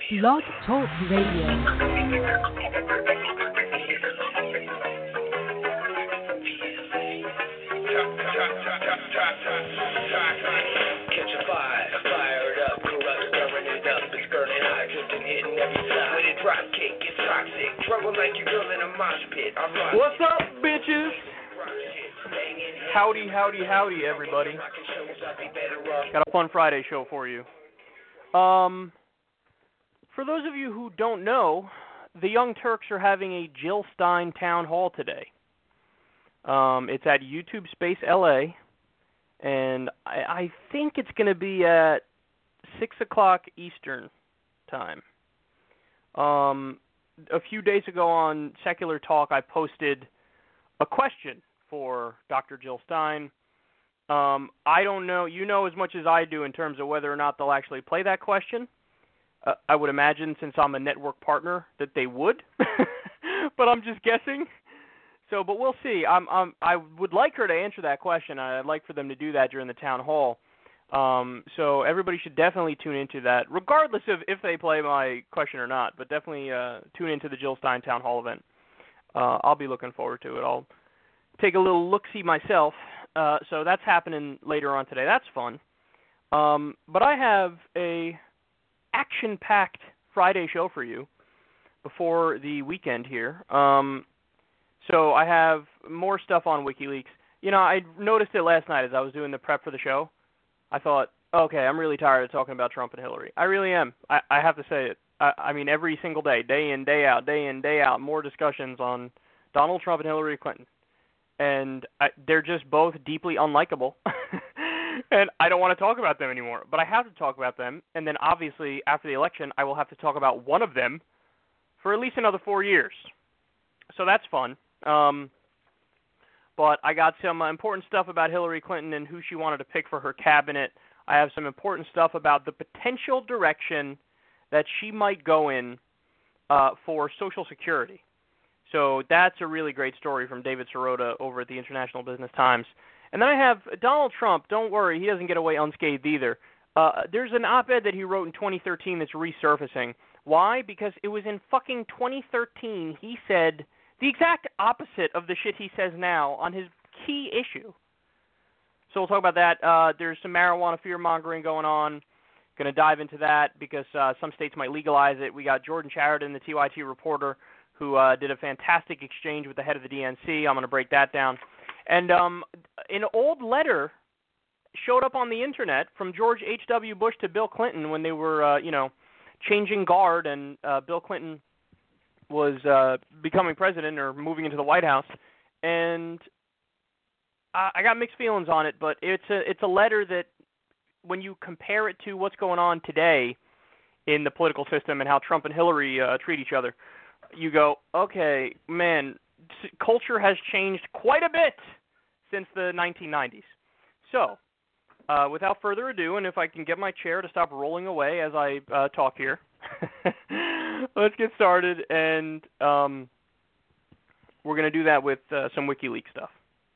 Blog Talk Radio. What's up, bitches? Howdy, howdy, howdy, everybody. Got a fun Friday show for you. For those of you who don't know, the Young Turks are having a Jill Stein town hall today. It's at YouTube Space LA, and I think it's going to be at 6 o'clock Eastern time. A few days ago on Secular Talk, I posted a question for Dr. Jill Stein. I don't know, you know as much as I do in terms of whether or not they'll actually play that question. I would imagine, since I'm a network partner, that they would, but I'm just guessing. So, but we'll see. I would like her to answer that question. I'd like for them to do that during the town hall. So everybody should definitely tune into that, regardless of if they play my question or not. But definitely tune into the Jill Stein town hall event. I'll be looking forward to it. I'll take a little look-see myself. So that's happening later on today. That's fun. But I have a action-packed Friday show for you before the weekend here. So I have more stuff on WikiLeaks. You know, I noticed it last night as I was doing the prep for the show. I thought, okay, I'm really tired of talking about Trump and Hillary. I really am. I have to say it. I mean, every single day in, day out, more discussions on Donald Trump and Hillary Clinton. And they're just both deeply unlikable. And I don't want to talk about them anymore. But I have to talk about them. And then, obviously, after the election, I will have to talk about one of them for at least another 4 years. So that's fun. But I got some important stuff about Hillary Clinton and who she wanted to pick for her cabinet. I have some important stuff about the potential direction that she might go in for Social Security. So that's a really great story from David Sirota over at the International Business Times. And then I have Donald Trump. Don't worry, he doesn't get away unscathed either. There's an op-ed that he wrote in 2013 that's resurfacing. Why? Because it was in fucking 2013 he said the exact opposite of the shit he says now on his key issue. So we'll talk about that. There's some marijuana fear-mongering going on. Going to dive into that because some states might legalize it. We got Jordan Chariton, the TYT reporter, who did a fantastic exchange with the head of the DNC. I'm going to break that down. And an old letter showed up on the internet from George H.W. Bush to Bill Clinton when they were, changing guard, and Bill Clinton was becoming president or moving into the White House. And I got mixed feelings on it, but it's a letter that, when you compare it to what's going on today in the political system and how Trump and Hillary treat each other, you go, okay, man, culture has changed quite a bit since the 1990s. So, without further ado, and if I can get my chair to stop rolling away as I talk here, let's get started, and we're going to do that with some WikiLeaks stuff.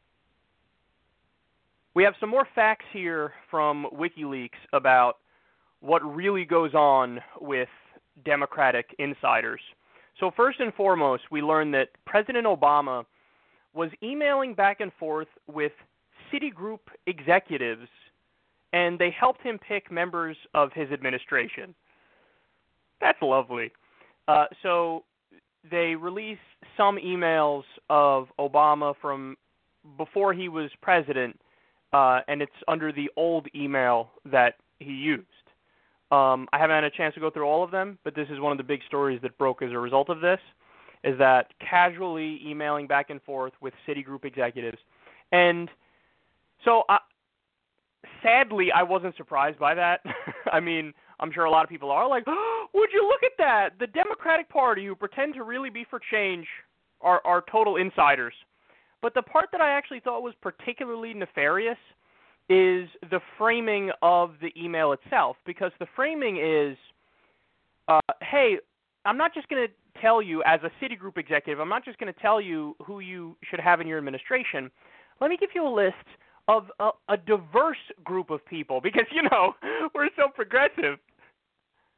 We have some more facts here from WikiLeaks about what really goes on with Democratic insiders. So first and foremost, we learned that President Obama was emailing back and forth with Citigroup executives, and they helped him pick members of his administration. That's lovely. So they released some emails of Obama from before he was president, and it's under the old email that he used. I haven't had a chance to go through all of them, but this is one of the big stories that broke as a result of this, is that casually emailing back and forth with Citigroup executives. And so, sadly, I wasn't surprised by that. I mean, I'm sure a lot of people are like, oh, would you look at that? The Democratic Party, who pretend to really be for change, are total insiders. But the part that I actually thought was particularly nefarious is the framing of the email itself, because the framing is, hey, I'm not just going to tell you as a Citigroup executive, I'm not just going to tell you who you should have in your administration. Let me give you a list of a diverse group of people, because, we're so progressive.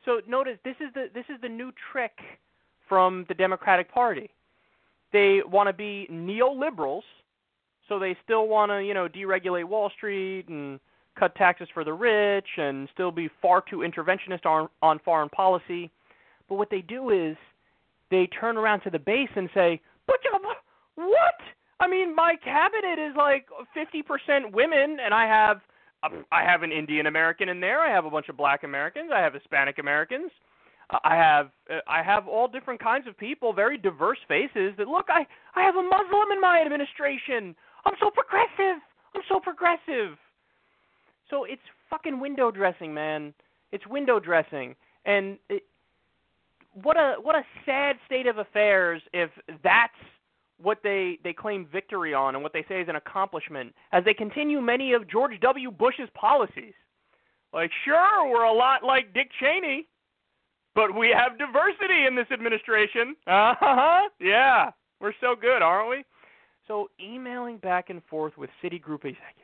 So notice this is the new trick from the Democratic Party. They want to be neoliberals, so they still want to, deregulate Wall Street and cut taxes for the rich and still be far too interventionist on foreign policy. But what they do is they turn around to the base and say, "But what? I mean, my cabinet is like 50% women, and I have an Indian American in there. I have a bunch of Black Americans. I have Hispanic Americans. I have all different kinds of people, very diverse faces. That look, I have a Muslim in my administration. I'm so progressive. So it's fucking window dressing, man. It's window dressing, and what a sad state of affairs if that's what they claim victory on and what they say is an accomplishment as they continue many of George W. Bush's policies. Like, sure, we're a lot like Dick Cheney, but we have diversity in this administration. Yeah, we're so good, aren't we? So emailing back and forth with Citigroup executives.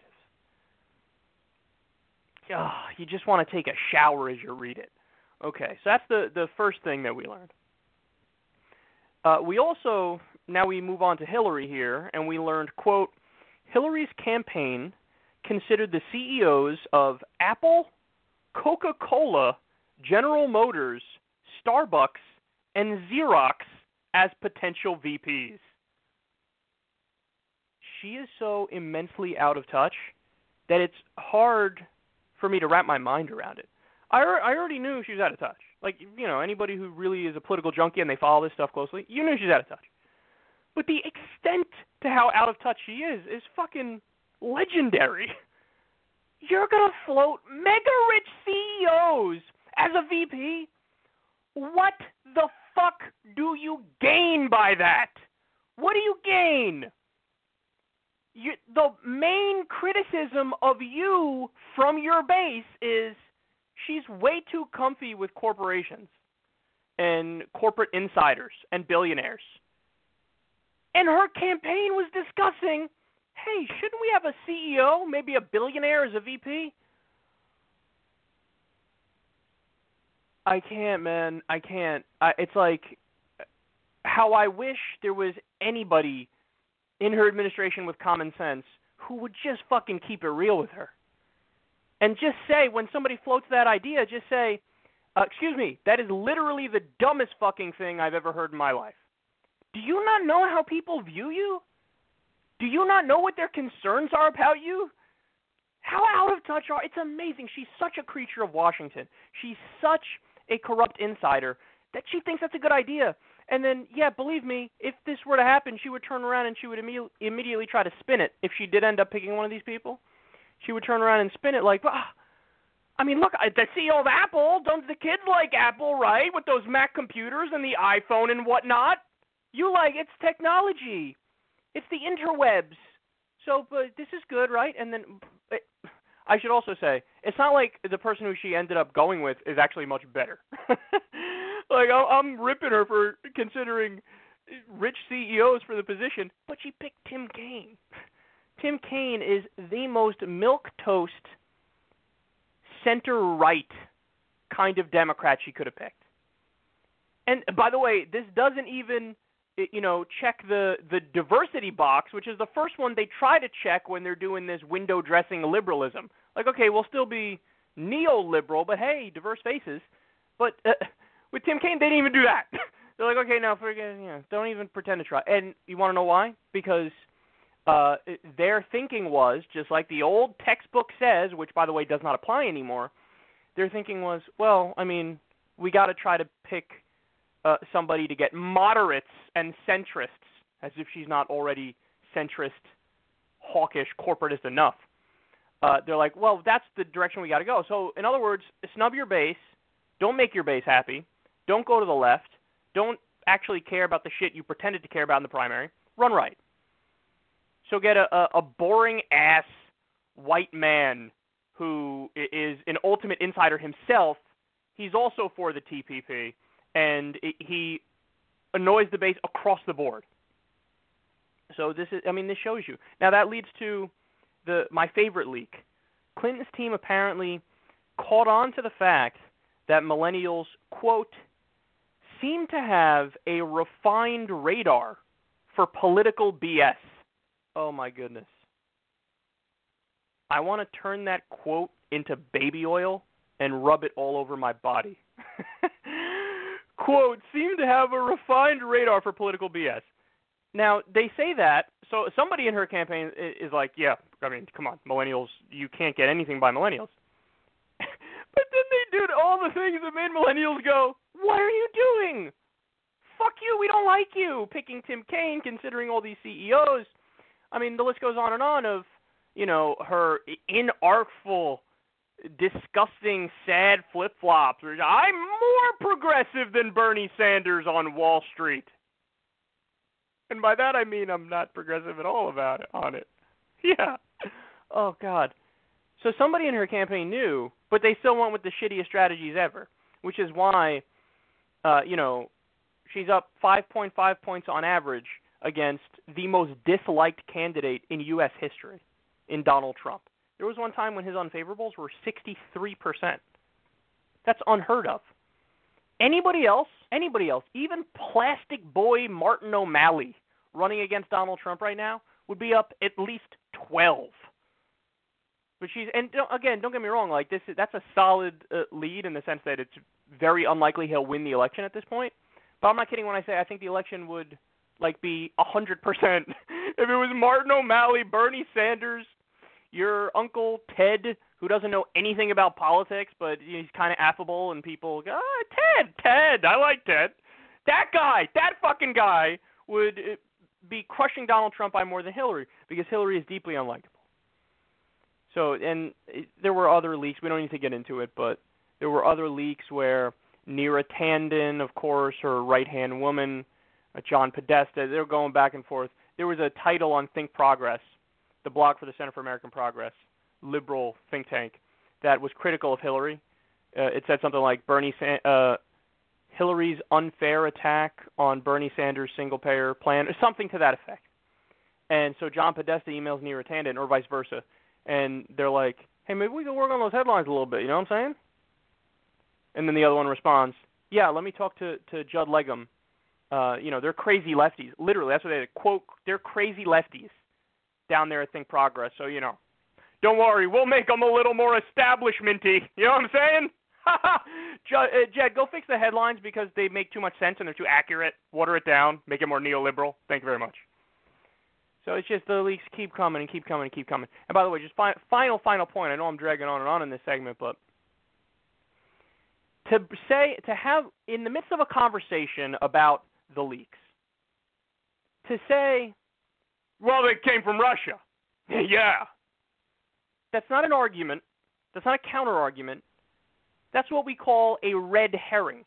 You just want to take a shower as you read it. Okay, so that's the first thing that we learned. We also, now we move on to Hillary here, and we learned, quote, Hillary's campaign considered the CEOs of Apple, Coca-Cola, General Motors, Starbucks, and Xerox as potential VPs. She is so immensely out of touch that it's hard for me to wrap my mind around it. I already knew she was out of touch. Like, anybody who really is a political junkie and they follow this stuff closely, you knew she's out of touch. But the extent to how out of touch she is fucking legendary. You're going to float mega-rich CEOs as a VP? What the fuck do you gain by that? What do you gain? The main criticism of you from your base is she's way too comfy with corporations and corporate insiders and billionaires. And her campaign was discussing, hey, shouldn't we have a CEO, maybe a billionaire as a VP? I can't, man. I can't. It's like how I wish there was anybody in her administration with common sense who would just fucking keep it real with her. And just say, when somebody floats that idea, just say, excuse me, that is literally the dumbest fucking thing I've ever heard in my life. Do you not know how people view you? Do you not know what their concerns are about you? How out of touch are... It's amazing. She's such a creature of Washington. She's such a corrupt insider that she thinks that's a good idea. And then, yeah, believe me, if this were to happen, she would turn around and she would immediately try to spin it. If she did end up picking one of these people, she would turn around and spin it like, I mean, look, the CEO of Apple, don't the kids like Apple, right? With those Mac computers and the iPhone and whatnot. You like, it's technology. It's the interwebs. So, but this is good, right? And then, I should also say, it's not like the person who she ended up going with is actually much better. Like, I'm ripping her for considering rich CEOs for the position, but she picked Tim Kaine. Tim Kaine is the most milquetoast, center-right kind of Democrat she could have picked. And, by the way, this doesn't even, check the diversity box, which is the first one they try to check when they're doing this window-dressing liberalism. Like, okay, we'll still be neoliberal, but hey, diverse faces. But with Tim Kaine, they didn't even do that. They're like, okay, now forget, don't even pretend to try. And you want to know why? Because their thinking was, just like the old textbook says, which, by the way, does not apply anymore, their thinking was, well, I mean, we got to try to pick somebody to get moderates and centrists, as if she's not already centrist, hawkish, corporatist enough. They're like, well, that's the direction we got to go. So, in other words, snub your base. Don't make your base happy. Don't go to the left. Don't actually care about the shit you pretended to care about in the primary. Run right. So get a boring-ass white man who is an ultimate insider himself. He's also for the TPP, and he annoys the base across the board. So this shows you. Now that leads to my favorite leak. Clinton's team apparently caught on to the fact that millennials, quote, seem to have a refined radar for political BS. Oh, my goodness. I want to turn that quote into baby oil and rub it all over my body. Quote, seem to have a refined radar for political BS. Now, they say that, so somebody in her campaign is like, yeah, I mean, come on, millennials, you can't get anything by millennials. But then they do all the things that made millennials go, what are you doing? Fuck you, we don't like you. Picking Tim Kaine, considering all these CEOs. I mean, the list goes on and on of, you know, her inartful, disgusting, sad flip-flops. I'm more progressive than Bernie Sanders on Wall Street. And by that I mean I'm not progressive at all on it. Yeah. Oh, God. So somebody in her campaign knew, but they still went with the shittiest strategies ever, which is why, you know, she's up 5.5 points on average against the most disliked candidate in U.S. history, in Donald Trump. There was one time when his unfavorables were 63%. That's unheard of. Anybody else, even plastic boy Martin O'Malley running against Donald Trump right now would be up at least 12. But don't get me wrong, like that's a solid lead in the sense that it's very unlikely he'll win the election at this point. But I'm not kidding when I say I think the election would like be 100% if it was Martin O'Malley, Bernie Sanders, your Uncle Ted, who doesn't know anything about politics, but he's kind of affable, and people go, Ted, I like Ted. That fucking guy would be crushing Donald Trump by more than Hillary, because Hillary is deeply unlikable. So, and there were other leaks. We don't need to get into it, but there were other leaks where Neera Tanden, of course, her right-hand woman, John Podesta, they were going back and forth. There was a title on Think Progress, the blog for the Center for American Progress, liberal think tank, that was critical of Hillary. It said something like Hillary's unfair attack on Bernie Sanders' single-payer plan, or something to that effect. And so John Podesta emails Neera Tanden, or vice versa, and they're like, hey, maybe we can work on those headlines a little bit, you know what I'm saying? And then the other one responds, yeah, let me talk to Judd Legum. You know, they're crazy lefties. Literally, that's what they quote, they're crazy lefties down there at Think Progress. So, you know, don't worry, we'll make them a little more establishmenty. You know what I'm saying? Jed, go fix the headlines because they make too much sense and they're too accurate. Water it down. Make it more neoliberal. Thank you very much. So it's just the leaks keep coming and keep coming and keep coming. And by the way, just final point. I know I'm dragging on and on in this segment, but to have, in the midst of a conversation about the leaks, to say, well, they came from Russia. Yeah. That's not an argument. That's not a counter-argument. That's what we call a red herring.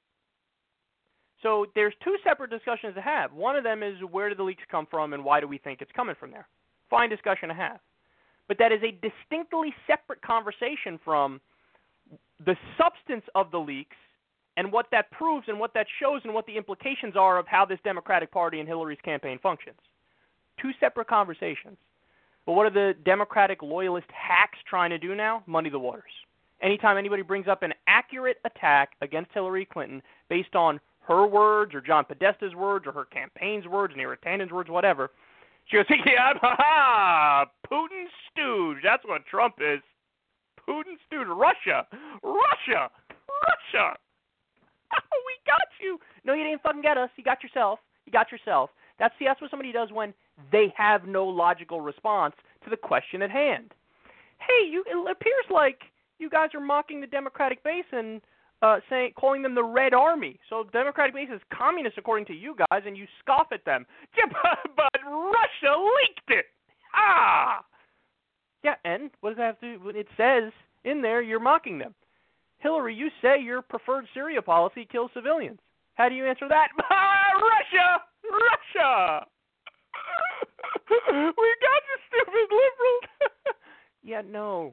So there's two separate discussions to have. One of them is where did the leaks come from and why do we think it's coming from there? Fine discussion to have. But that is a distinctly separate conversation from the substance of the leaks and what that proves and what that shows and what the implications are of how this Democratic Party and Hillary's campaign functions. Two separate conversations. But what are the Democratic loyalist hacks trying to do now? Muddy the waters. Anytime anybody brings up an accurate attack against Hillary Clinton based on her words or John Podesta's words or her campaign's words, Neera Tanden's words, whatever, she goes, yeah, Putin stooge. That's what Trump is. Putin stooge. Russia. We got you. No, you didn't fucking get us. You got yourself. That's what somebody does when they have no logical response to the question at hand. Hey, it appears like you guys are mocking the Democratic base and calling them the Red Army. So the Democratic base is communist according to you guys, and you scoff at them. Yeah, but Russia leaked it. Yeah, and what does that have to do? It says in there you're mocking them. Hillary, you say your preferred Syria policy kills civilians. How do you answer that? Russia! We got you, stupid liberals. Yeah, no.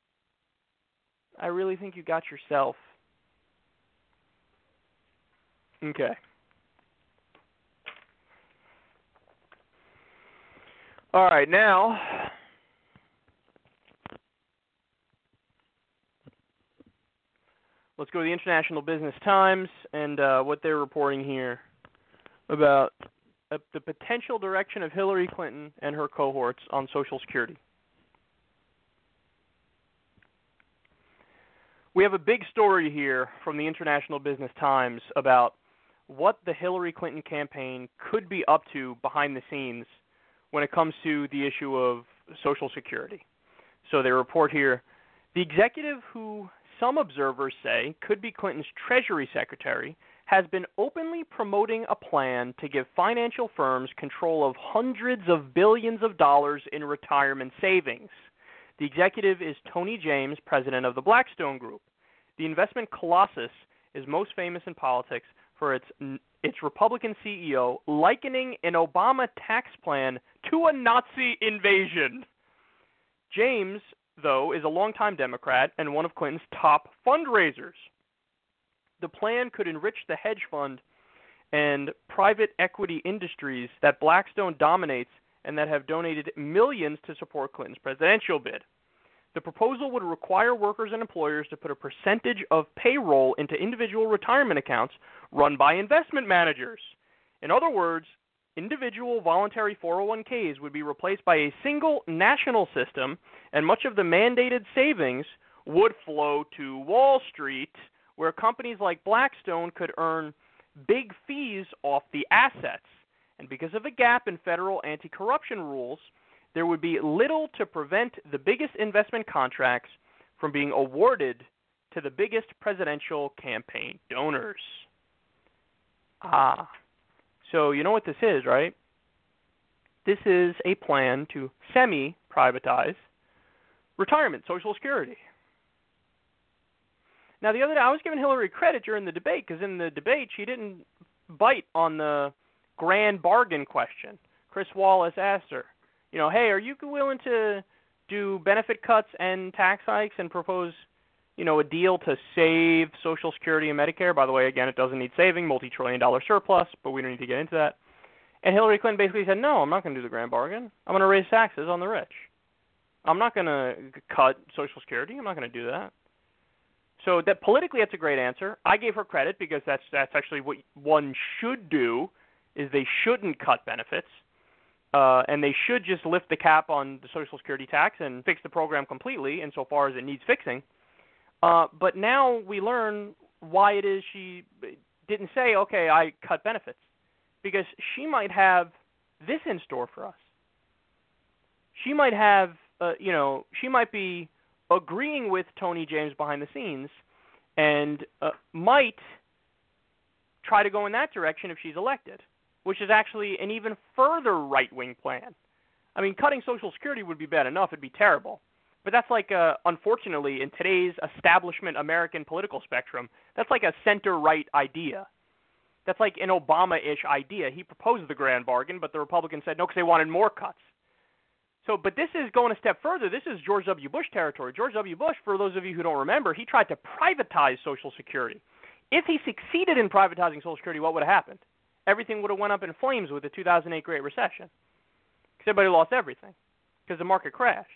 I really think you got yourself. Okay. All right, now let's go to the International Business Times and what they're reporting here about the potential direction of Hillary Clinton and her cohorts on Social Security. We have a big story here from the International Business Times about what the Hillary Clinton campaign could be up to behind the scenes when it comes to the issue of Social Security. So they report here, the executive who some observers say could be Clinton's Treasury Secretary has been openly promoting a plan to give financial firms control of hundreds of billions of dollars in retirement savings. The executive is Tony James, president of the Blackstone Group. The investment colossus is most famous in politics for its Republican CEO likening an Obama tax plan to a Nazi invasion. James, though, is a longtime Democrat and one of Clinton's top fundraisers. The plan could enrich the hedge fund and private equity industries that Blackstone dominates and that have donated millions to support Clinton's presidential bid. The proposal would require workers and employers to put a percentage of payroll into individual retirement accounts run by investment managers. In other words, individual voluntary 401ks would be replaced by a single national system, and much of the mandated savings would flow to Wall Street, where companies like Blackstone could earn big fees off the assets. And because of the gap in federal anti-corruption rules, there would be little to prevent the biggest investment contracts from being awarded to the biggest presidential campaign donors. So you know what this is, right? This is a plan to semi-privatize retirement, Social Security. Now, the other day, I was giving Hillary credit during the debate, because in the debate, she didn't bite on the grand bargain question. Chris Wallace asked her, you know, hey, are you willing to do benefit cuts and tax hikes and propose, you know, a deal to save Social Security and Medicare? By the way, again, it doesn't need saving, multi-trillion-dollar surplus, but we don't need to get into that. And Hillary Clinton basically said, no, I'm not going to do the grand bargain. I'm going to raise taxes on the rich. I'm not going to cut Social Security. I'm not going to do that. So that politically, that's a great answer. I gave her credit because that's actually what one should do, is they shouldn't cut benefits. And they should just lift the cap on the Social Security tax and fix the program completely insofar as it needs fixing. But now we learn why it is she didn't say, okay, I cut benefits. Because she might have this in store for us. She might have, she might be agreeing with Tony James behind the scenes and might try to go in that direction if she's elected, which is actually an even further right-wing plan. I mean, cutting Social Security would be bad enough. It'd be terrible. But that's like, unfortunately, in today's establishment American political spectrum, that's like a center-right idea. That's like an Obama-ish idea. He proposed the grand bargain, but the Republicans said no because they wanted more cuts. So, but this is going a step further. This is George W. Bush territory. George W. Bush, for those of you who don't remember, he tried to privatize Social Security. If he succeeded in privatizing Social Security, what would have happened? Everything would have went up in flames with the 2008 Great Recession. Because everybody lost everything. Because the market crashed.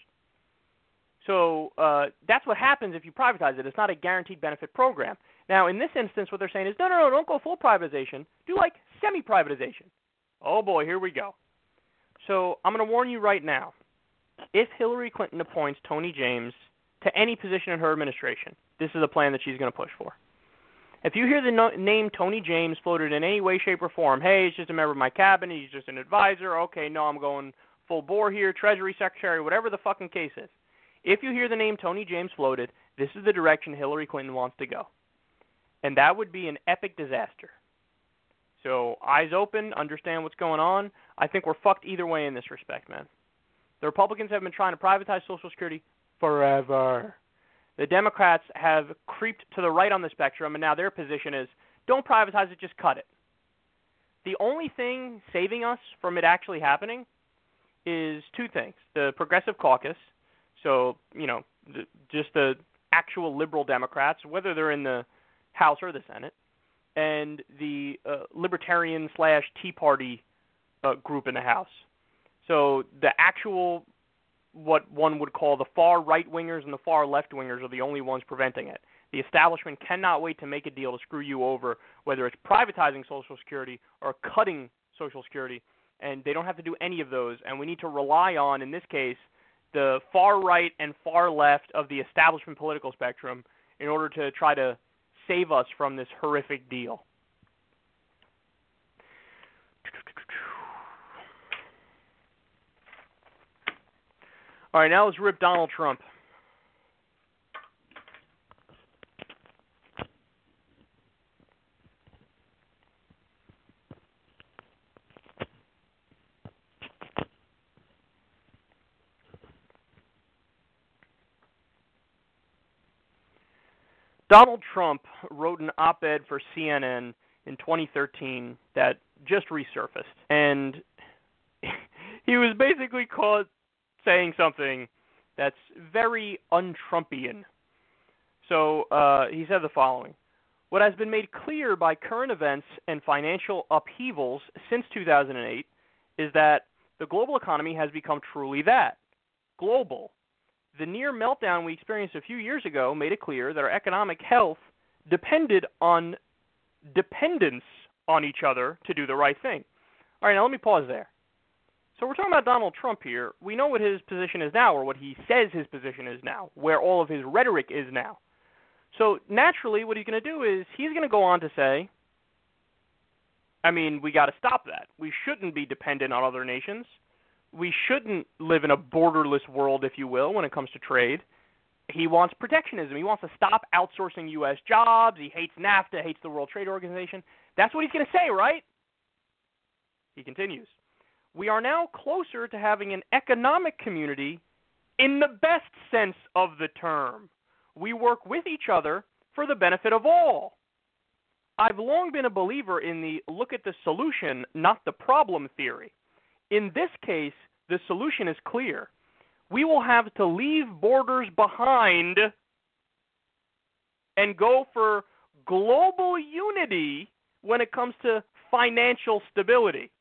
So that's what happens if you privatize it. It's not a guaranteed benefit program. Now, in this instance, what they're saying is, no, don't go full privatization. Do like semi-privatization. Oh, boy, here we go. So I'm going to warn you right now. If Hillary Clinton appoints Tony James to any position in her administration, this is a plan that she's going to push for. If you hear the name Tony James floated in any way, shape, or form, hey, he's just a member of my cabinet, he's just an advisor, okay, no, I'm going full bore here, Treasury Secretary, whatever the fucking case is. If you hear the name Tony James floated, this is the direction Hillary Clinton wants to go. And that would be an epic disaster. So eyes open, understand what's going on. I think we're fucked either way in this respect, man. The Republicans have been trying to privatize Social Security forever. The Democrats have creeped to the right on the spectrum, and now their position is, don't privatize it, just cut it. The only thing saving us from it actually happening is two things. The Progressive Caucus, so, just the actual liberal Democrats, whether they're in the House or the Senate, and the Libertarian/Tea Party group in the House. So the actual, what one would call the far right-wingers and the far left-wingers are the only ones preventing it. The establishment cannot wait to make a deal to screw you over, whether it's privatizing Social Security or cutting Social Security, and they don't have to do any of those. And we need to rely on, in this case, the far right and far left of the establishment political spectrum in order to try to save us from this horrific deal. All right, now let's rip Donald Trump. Donald Trump wrote an op-ed for CNN in 2013 that just resurfaced, and he was basically caught saying something that's very un-Trumpian. So he said the following: "What has been made clear by current events and financial upheavals since 2008 is that the global economy has become truly that, global. The near meltdown we experienced a few years ago made it clear that our economic health depended on dependence on each other to do the right thing." All right, now let me pause there. So we're talking about Donald Trump here. We know what his position is now, or what he says his position is now, where all of his rhetoric is now. So naturally, what he's going to do is he's going to go on to say, I mean, we got to stop that. We shouldn't be dependent on other nations. We shouldn't live in a borderless world, if you will, when it comes to trade. He wants protectionism. He wants to stop outsourcing U.S. jobs. He hates NAFTA, hates the World Trade Organization. That's what he's going to say, right? He continues, "We are now closer to having an economic community in the best sense of the term. We work with each other for the benefit of all. I've long been a believer in the look at the solution, not the problem theory. In this case, the solution is clear. We will have to leave borders behind and go for global unity when it comes to financial stability."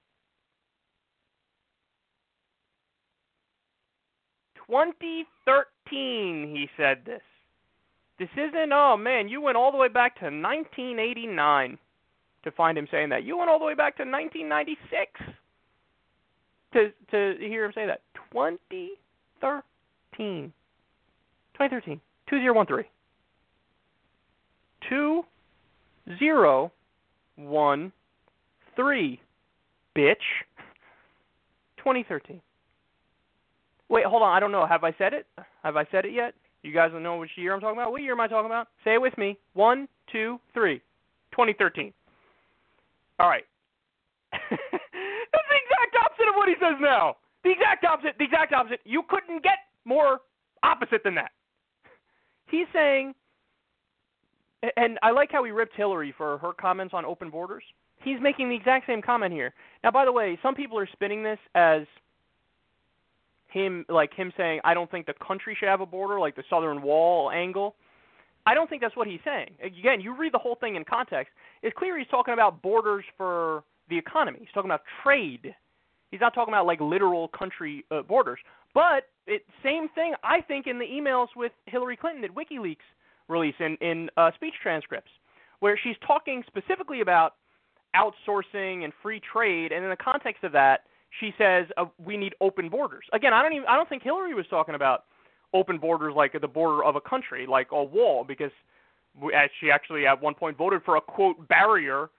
2013, he said this. This isn't, oh man, you went all the way back to 1989 to find him saying that. You went all the way back to 1996 to hear him say that. 2013. 2013. 2013. 2013, bitch. 2013. Wait, hold on. I don't know. Have I said it? Have I said it yet? You guys don't know which year I'm talking about? What year am I talking about? Say it with me. 1, 2, 3. 2013. All right. That's the exact opposite of what he says now. The exact opposite. The exact opposite. You couldn't get more opposite than that. He's saying, and I like how he ripped Hillary for her comments on open borders. He's making the exact same comment here. Now, by the way, some people are spinning this as him saying, I don't think the country should have a border, like the Southern Wall angle. I don't think that's what he's saying. Again, you read the whole thing in context. It's clear he's talking about borders for the economy. He's talking about trade. He's not talking about like literal country borders. But same thing, I think, in the emails with Hillary Clinton that WikiLeaks released in speech transcripts, where she's talking specifically about outsourcing and free trade, and in the context of that, she says we need open borders. Again, I don't think Hillary was talking about open borders like at the border of a country, like a wall, because she actually at one point voted for a quote barrier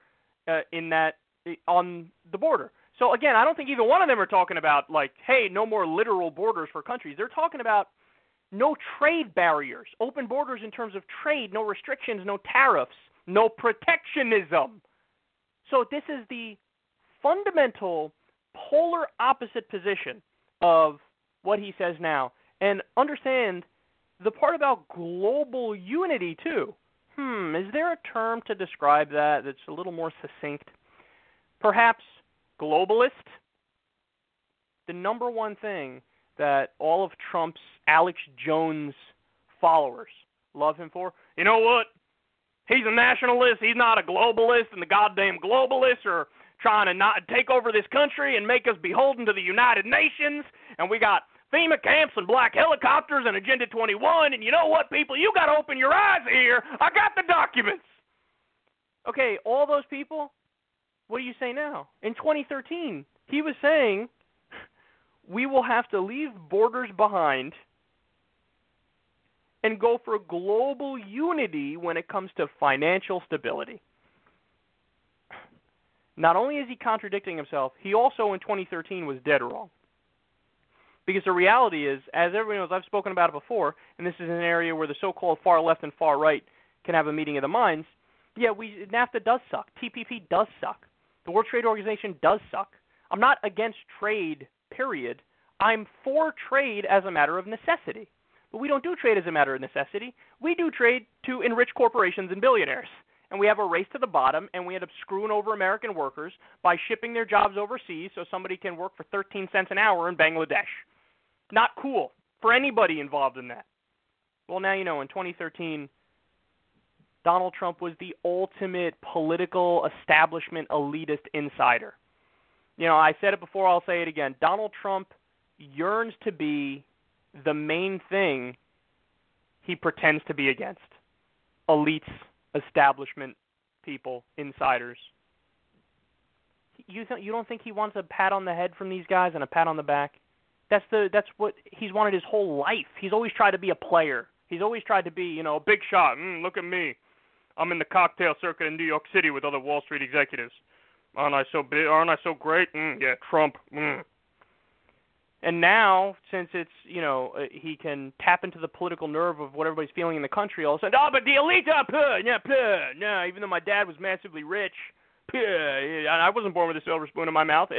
on the border. So again, I don't think either one of them are talking about like, hey, no more literal borders for countries. They're talking about no trade barriers, open borders in terms of trade, no restrictions, no tariffs, no protectionism. So this is the fundamental polar opposite position of what he says now. And understand the part about global unity, too. Is there a term to describe that that's a little more succinct? Perhaps globalist? The number one thing that all of Trump's Alex Jones followers love him for? You know what? He's a nationalist. He's not a globalist, and the goddamn globalists are trying to not take over this country and make us beholden to the United Nations, and we got FEMA camps and black helicopters and Agenda 21, and you know what, people? You got to open your eyes here. I got the documents. Okay, all those people, what do you say now? In 2013, he was saying we will have to leave borders behind and go for global unity when it comes to financial stability. Not only is he contradicting himself, he also in 2013 was dead wrong. Because the reality is, as everyone knows, I've spoken about it before, and this is an area where the so-called far left and far right can have a meeting of the minds. Yeah, NAFTA does suck. TPP does suck. The World Trade Organization does suck. I'm not against trade, period. I'm for trade as a matter of necessity. But we don't do trade as a matter of necessity. We do trade to enrich corporations and billionaires. And we have a race to the bottom, and we end up screwing over American workers by shipping their jobs overseas so somebody can work for 13 cents an hour in Bangladesh. Not cool for anybody involved in that. Well, now you know, in 2013, Donald Trump was the ultimate political establishment elitist insider. You know, I said it before, I'll say it again. Donald Trump yearns to be the main thing he pretends to be against. Elites, establishment people, insiders. You don't think he wants a pat on the head from these guys and a pat on the back? That's what he's wanted his whole life. He's always tried to be a player. He's always tried to be, you know, a big shot. Look at me. I'm in the cocktail circuit in New York City with other Wall Street executives. Aren't I so big? Aren't I so great? Yeah, Trump. And now, since it's, you know, he can tap into the political nerve of what everybody's feeling in the country, all of a sudden, but the elite, no, even though my dad was massively rich, I wasn't born with a silver spoon in my mouth.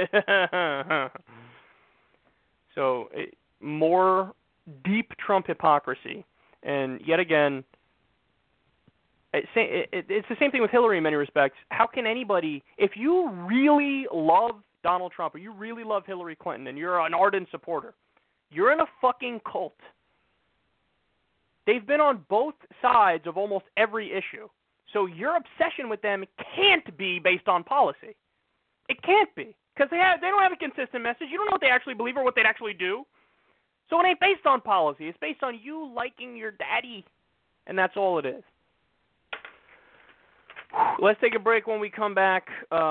So, more deep Trump hypocrisy. And yet again, it's the same thing with Hillary in many respects. How can anybody, if you really love Donald Trump or you really love Hillary Clinton and you're an ardent supporter, you're in a fucking cult. They've been on both sides of almost every issue. So your obsession with them can't be based on policy. It can't be. Because they don't have a consistent message. You don't know what they actually believe or what they'd actually do. So it ain't based on policy. It's based on you liking your daddy. And that's all it is. Let's take a break. When we come back.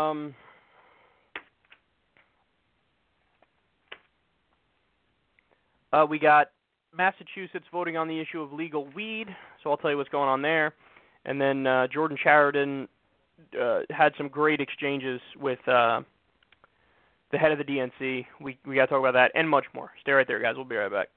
We got Massachusetts voting on the issue of legal weed. So I'll tell you what's going on there. And then Jordan Sheridan had some great exchanges with the head of the DNC. We got to talk about that and much more. Stay right there, guys. We'll be right back.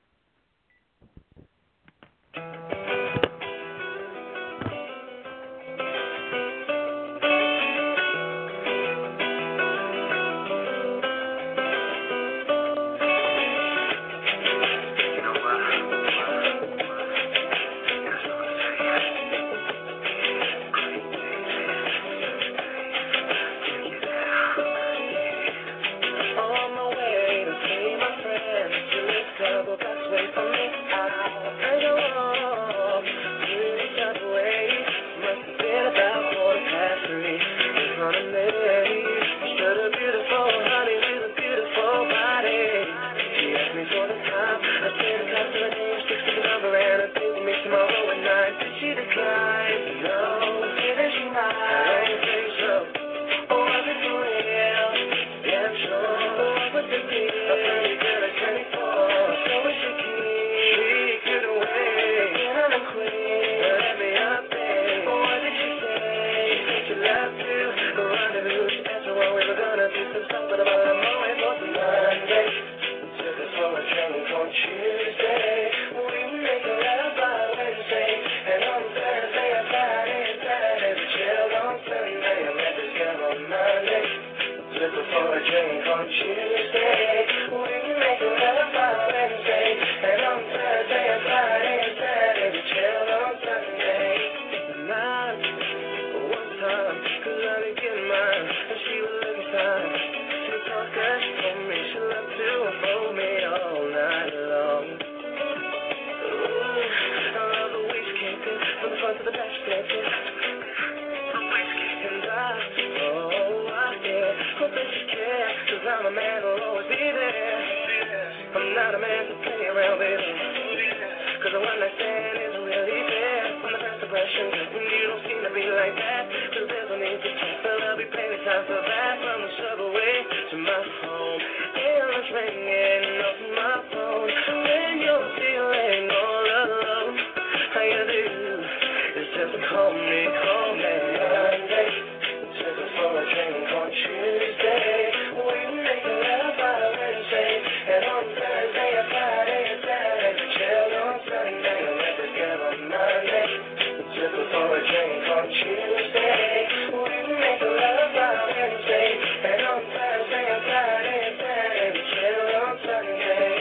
I'm a man who'll always be there. I'm not a man to play around, baby. Cause the one I stand isn't really fair. From the first impression, you don't seem to be like that. Cause there's no need to talk, but there'll be plenty time for that. From the subway to my home, endless ringing off my phone. When you're feeling all alone, how you do? It's just call me Monday. Took her for a drink on Tuesday. We make love by Wednesday. And on Thursday and Friday and Saturday, chill on Sunday. And let this girl on Monday. Took her for a drink on Tuesday. We make love by Wednesday. And on Thursday and Friday and Saturday, chill on Sunday.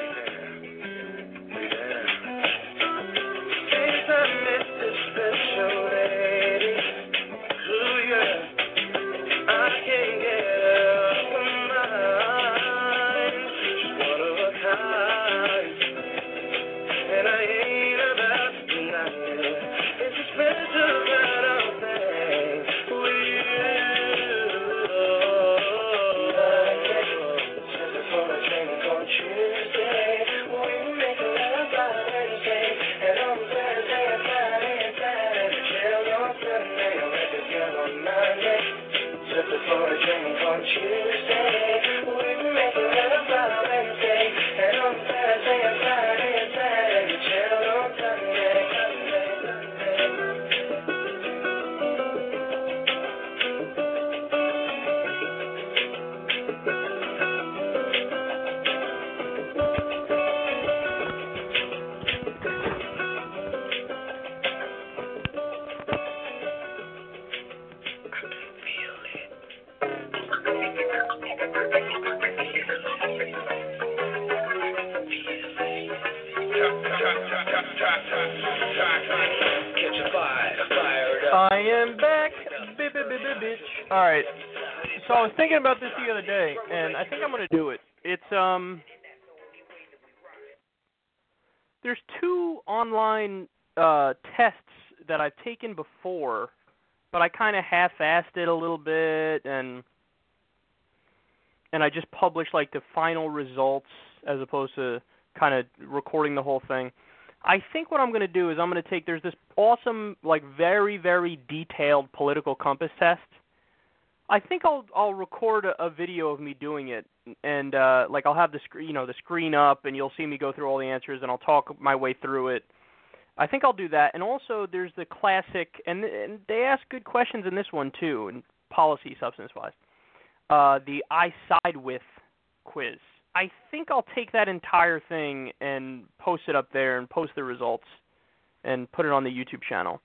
I miss this special lady. Ooh, yeah. I can't get her off my mind. She's one of a kind, and I ain't about to deny it. It's a special kind of thing with you. Took her for a drink on Tuesday. We make love by Wednesday, and on Thursday and Friday and Saturday, chill on Sunday. I met this girl on Monday. Took her for a drink on Tuesday. We make love by Wednesday, and on Thursday and Friday and Saturday, chill on Sunday. I am back, bitch. All right. So I was thinking about this the other day, and I think I'm gonna do it. It's there's two online tests that I've taken before, but I kind of half-assed it a little bit, and I just published like the final results as opposed to kind of recording the whole thing. I think what I'm going to do is I'm going to take, there's this awesome, like very, very detailed political compass test. I think I'll record a video of me doing it, and like I'll have the screen up, and you'll see me go through all the answers, and I'll talk my way through it. I think I'll do that. And also there's the classic, and they ask good questions in this one too, in policy substance-wise, the I side with quiz. I think I'll take that entire thing and post it up there and post the results and put it on the YouTube channel.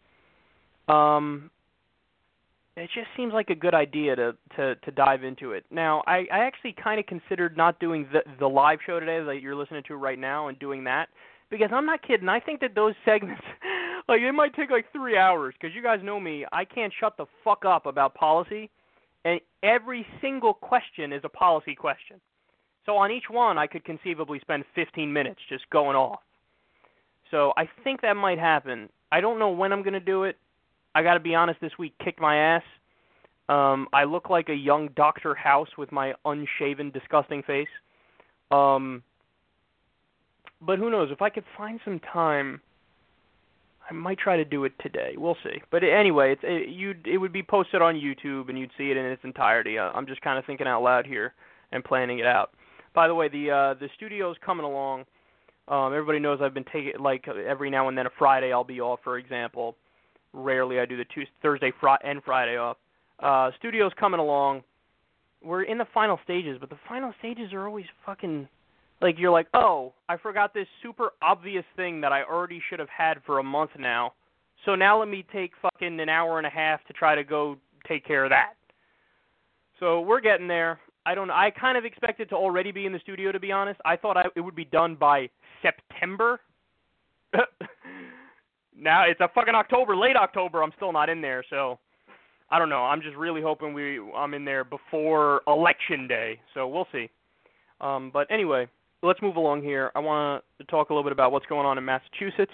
It just seems like a good idea to dive into it. Now, I actually kind of considered not doing the live show today that you're listening to right now and doing that, because I'm not kidding. I think that those segments, like it might take like 3 hours, because you guys know me. I can't shut the fuck up about policy, and every single question is a policy question. So on each one, I could conceivably spend 15 minutes just going off. So I think that might happen. I don't know when I'm going to do it. I got to be honest, this week kicked my ass. I look like a young Dr. House with my unshaven, disgusting face. But who knows? If I could find some time, I might try to do it today. We'll see. But anyway, it would be posted on YouTube, and you'd see it in its entirety. I'm just kind of thinking out loud here and planning it out. By the way, the studio's coming along. Everybody knows I've been taking, like, every now and then a Friday I'll be off, for example. Rarely I do the Thursday and Friday off. Studio's coming along. We're in the final stages, but the final stages are always fucking, like, you're like, oh, I forgot this super obvious thing that I already should have had for a month now. So now let me take fucking an hour and a half to try to go take care of that. So we're getting there. I kind of expected to already be in the studio, to be honest. I thought it would be done by September. Now it's a fucking October, late October. I'm still not in there, so I don't know. I'm just really hoping I'm in there before Election Day, so we'll see. But anyway, let's move along here. I want to talk a little bit about what's going on in Massachusetts.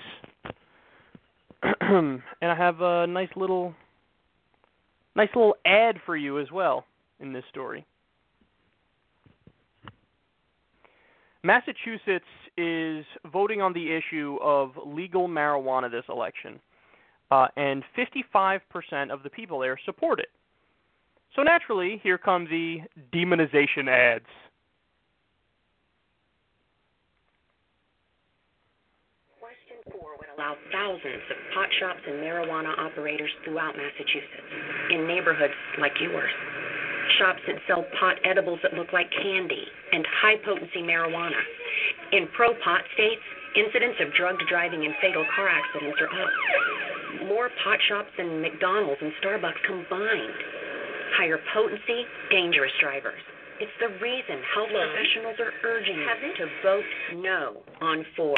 And I have a nice little ad for you as well in this story. Massachusetts is voting on the issue of legal marijuana this election, and 55% of the people there support it. So naturally, here come the demonization ads. Question 4 would allow thousands of pot shops and marijuana operators throughout Massachusetts, in neighborhoods like yours. Shops that sell pot edibles that look like candy and high-potency marijuana. In pro-pot states, incidents of drug driving and fatal car accidents are up. More pot shops than McDonald's and Starbucks combined. Higher potency, dangerous drivers. It's the reason health professionals are urging you to vote no on 4.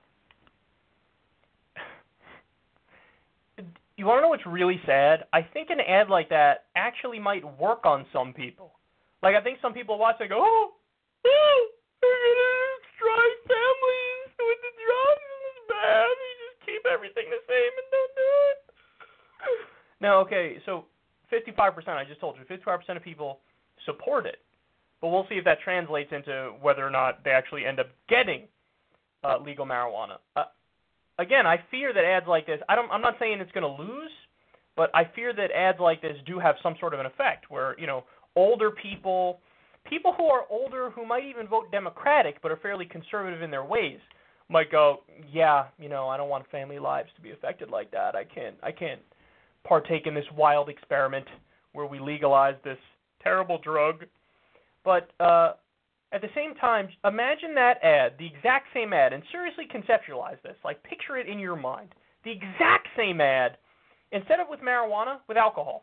You want to know what's really sad? I think an ad like that actually might work on some people. Like, I think some people watch and go, oh, they're going to strike families with the drugs, this is bad, you just keep everything the same and don't do it. Now, okay, so 55%, I just told you, 55% of people support it. But we'll see if that translates into whether or not they actually end up getting legal marijuana. Again, I fear that ads like this, I'm not saying it's going to lose, but I fear that ads like this do have some sort of an effect where, older people who are older who might even vote Democratic but are fairly conservative in their ways might go, yeah, I don't want family lives to be affected like that. I can't partake in this wild experiment where we legalize this terrible drug. But at the same time, imagine that ad, the exact same ad, and seriously conceptualize this. Like, picture it in your mind. The exact same ad, instead of with marijuana, with alcohol.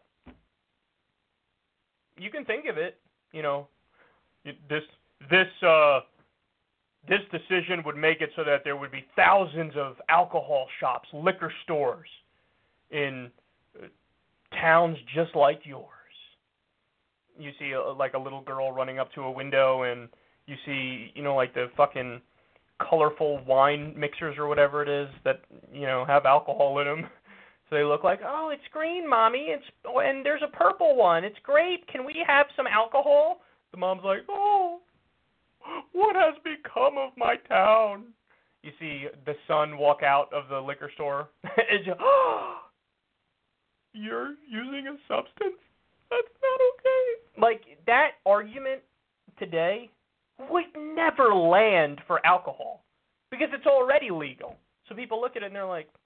You can think of it, this decision would make it so that there would be thousands of alcohol shops, liquor stores in towns just like yours. You see like a little girl running up to a window, and you see, like the fucking colorful wine mixers or whatever it is that, have alcohol in them. So they look like, oh, it's green, Mommy, and there's a purple one. It's great. Can we have some alcohol? The mom's like, oh, what has become of my town? You see the son walk out of the liquor store. And you're using a substance? That's not okay. Like, that argument today would never land for alcohol because it's already legal. So people look at it and they're like,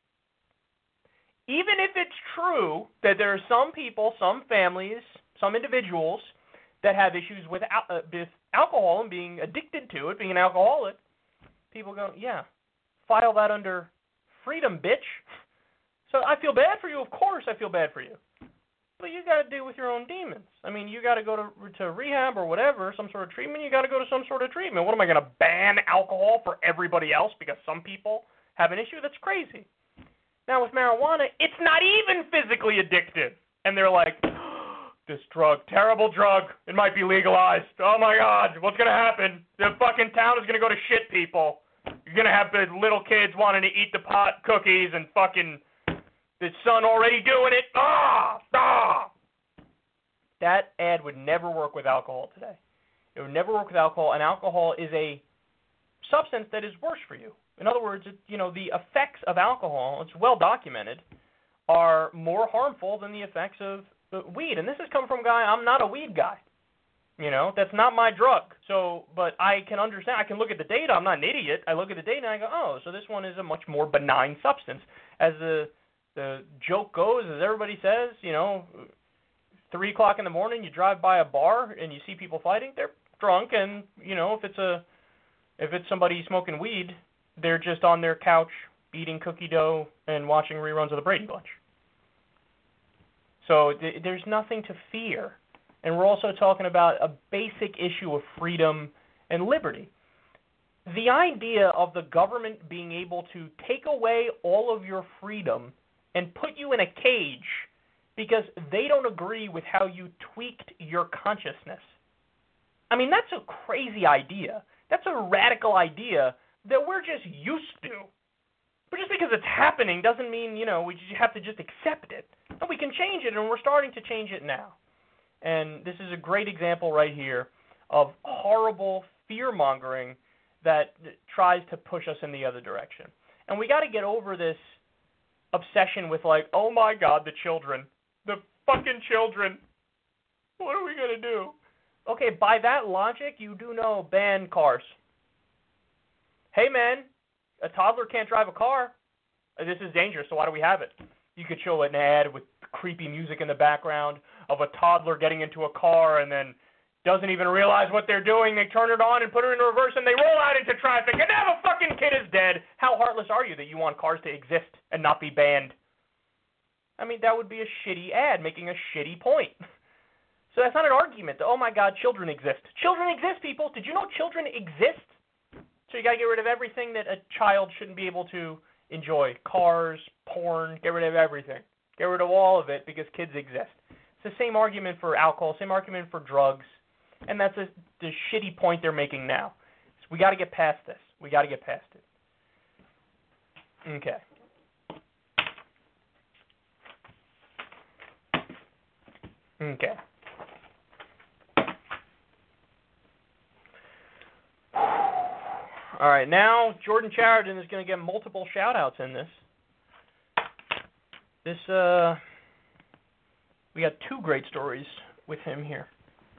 even if it's true that there are some people, some families, some individuals that have issues with alcohol and being addicted to it, being an alcoholic, people go, yeah, file that under freedom, bitch. So I feel bad for you. Of course I feel bad for you. But you got to deal with your own demons. I mean, you got to go to rehab or whatever, some sort of treatment. You got to go to some sort of treatment. What am I going to ban alcohol for everybody else because some people have an issue? That's crazy. Now with marijuana, it's not even physically addictive. And they're like, this drug, terrible drug, it might be legalized. Oh my God, what's going to happen? The fucking town is going to go to shit, people. You're going to have the little kids wanting to eat the pot cookies and fucking the son already doing it. That ad would never work with alcohol today. It would never work with alcohol, and alcohol is a substance that is worse for you. In other words, the effects of alcohol, it's well documented, are more harmful than the effects of weed. And this has come from a guy, I'm not a weed guy. That's not my drug. So, but I can understand, I can look at the data, I'm not an idiot. I look at the data and I go, oh, so this one is a much more benign substance. As the joke goes, as everybody says, 3 o'clock in the morning, you drive by a bar and you see people fighting, they're drunk, and, if it's somebody smoking weed, they're just on their couch eating cookie dough and watching reruns of the Brady Bunch. So there's nothing to fear. And we're also talking about a basic issue of freedom and liberty. The idea of the government being able to take away all of your freedom and put you in a cage because they don't agree with how you tweaked your consciousness. I mean, that's a crazy idea. That's a radical idea that we're just used to. But just because it's happening doesn't mean, we have to just accept it. But we can change it, and we're starting to change it now. And this is a great example right here of horrible fear-mongering that tries to push us in the other direction. And we got to get over this obsession with like, oh my God, the children. The fucking children. What are we going to do? Okay, by that logic, you do know ban cars. Hey man, a toddler can't drive a car. This is dangerous, so why do we have it? You could show an ad with creepy music in the background of a toddler getting into a car and then doesn't even realize what they're doing. They turn it on and put it in reverse and they roll out into traffic and now the fucking kid is dead. How heartless are you that you want cars to exist and not be banned? I mean, that would be a shitty ad making a shitty point. So that's not an argument. Oh my God, children exist. Children exist, people. Did you know children exist? So you got to get rid of everything that a child shouldn't be able to enjoy. Cars, porn, get rid of everything. Get rid of all of it because kids exist. It's the same argument for alcohol, same argument for drugs. And that's the shitty point they're making now. So we got to get past this. We got to get past it. Okay. Okay. All right, now Jordan Chariton is going to get multiple shout-outs in this. We got two great stories with him here.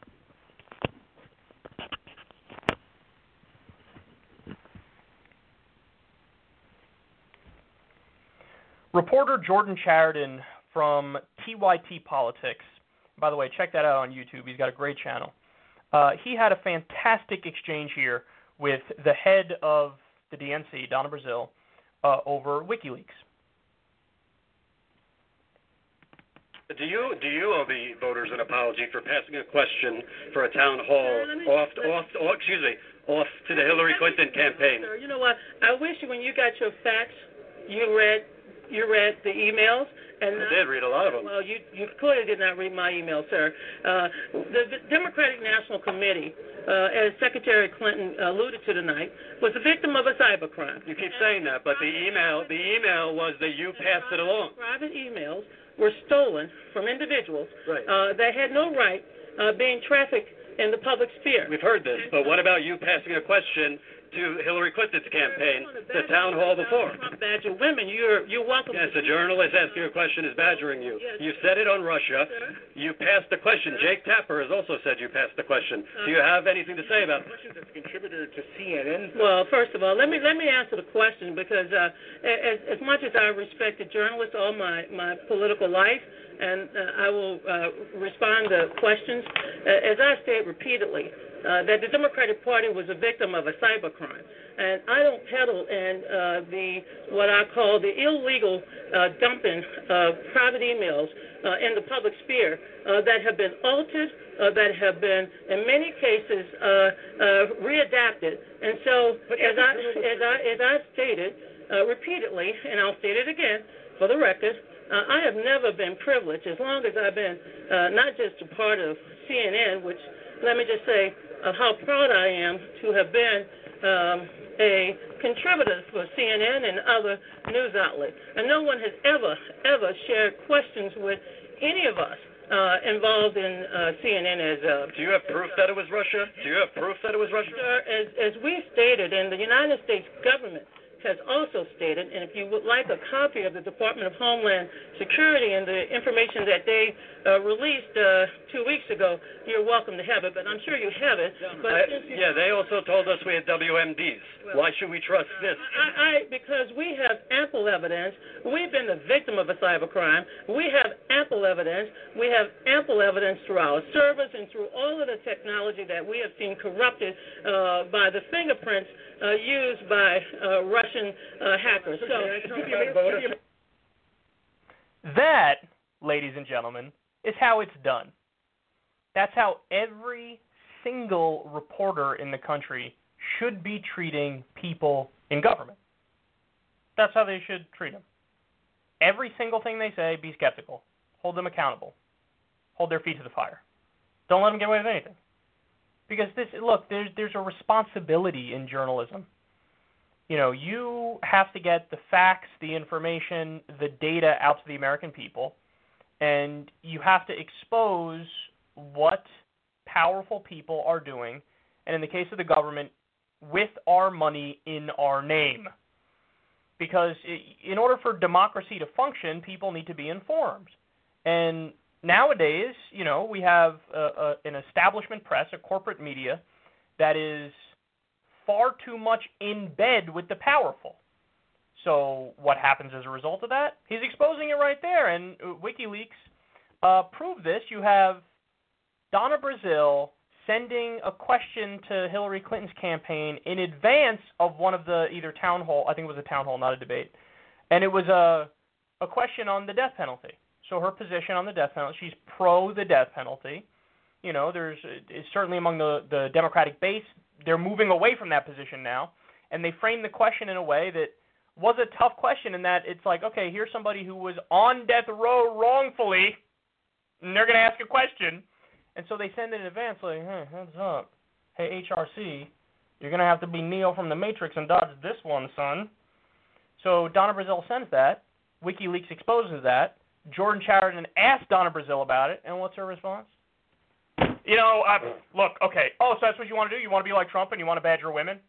Reporter Jordan Chariton from TYT Politics. By the way, check that out on YouTube. He's got a great channel. He had a fantastic exchange here with the head of the DNC, Donna Brazile, over WikiLeaks. Do you owe the voters an apology for passing a question for a town hall off to the Hillary Clinton campaign? Sir, you know what? I wish when you got your facts, you read the emails. And I did read a lot of them. Well, you clearly did not read my email, sir. The Democratic National Committee, as Secretary Clinton alluded to tonight, was a victim of a cybercrime. You keep saying that, but the email was that you passed it along. Private emails were stolen from individuals that had no right being trafficked in the public sphere. We've heard this, but what about you passing a question to Hillary Clinton's campaign, the town hall before? Trump badger women, you're welcome. Yes, a journalist asking a question is badgering you. Yes. You said it on Russia. Sir? You passed the question. Jake Tapper has also said you passed the question. Do you have anything to say about it? As a contributor to CNN. Well, first of all, let me answer the question because as much as I respect the journalist all my political life, and I will respond to questions, as I stated repeatedly, that the Democratic Party was a victim of a cybercrime. And I don't peddle in what I call the illegal dumping of private emails in the public sphere that have been altered, that have been, in many cases, readapted. And so, as I stated repeatedly, and I'll state it again for the record, I have never been privileged, as long as I've been not just a part of CNN, which, let me just say, how proud I am to have been a contributor for CNN and other news outlets. And no one has ever shared questions with any of us involved in CNN as... Do you have proof that it was Russia? Sir, as we stated, and the United States government has also stated, and if you would like a copy of the Department of Homeland Security and the information that they released 2 weeks ago, you're welcome to have it, but I'm sure you have it. But they also told us we had WMDs. Why should we trust this? Because we have ample evidence. We've been the victim of a cybercrime. We have ample evidence. We have ample evidence through our servers and through all of the technology that we have seen corrupted by the fingerprints used by Russian hackers. That, ladies and gentlemen, is how it's done. That's how every single reporter in the country should be treating people in government. That's how they should treat them. Every single thing they say, be skeptical. Hold them accountable. Hold their feet to the fire. Don't let them get away with anything. Because there's a responsibility in journalism. You know, you have to get the facts, the information, the data out to the American people, and you have to expose what powerful people are doing and in the case of the government, with our money in our name. Because in order for democracy to function, people need to be informed. And nowadays, we have an establishment press, a corporate media, that is far too much in bed with the powerful. So what happens as a result of that? He's exposing it right there, and WikiLeaks proved this. You have Donna Brazile sending a question to Hillary Clinton's campaign in advance of one of the either town hall, I think it was a town hall, not a debate, and it was a question on the death penalty. So her position on the death penalty, she's pro the death penalty. There's certainly among the Democratic base, they're moving away from that position now, and they framed the question in a way that was a tough question in that it's like, okay, here's somebody who was on death row wrongfully, and they're going to ask a question. And so they send it in advance like, hey, heads up. Hey, HRC, you're going to have to be Neo from the Matrix and dodge this one, son. So Donna Brazile sends that. WikiLeaks exposes that. Jordan Chariton asked Donna Brazile about it, and what's her response? Look, okay. Oh, so that's what you want to do? You want to be like Trump and you want to badger women?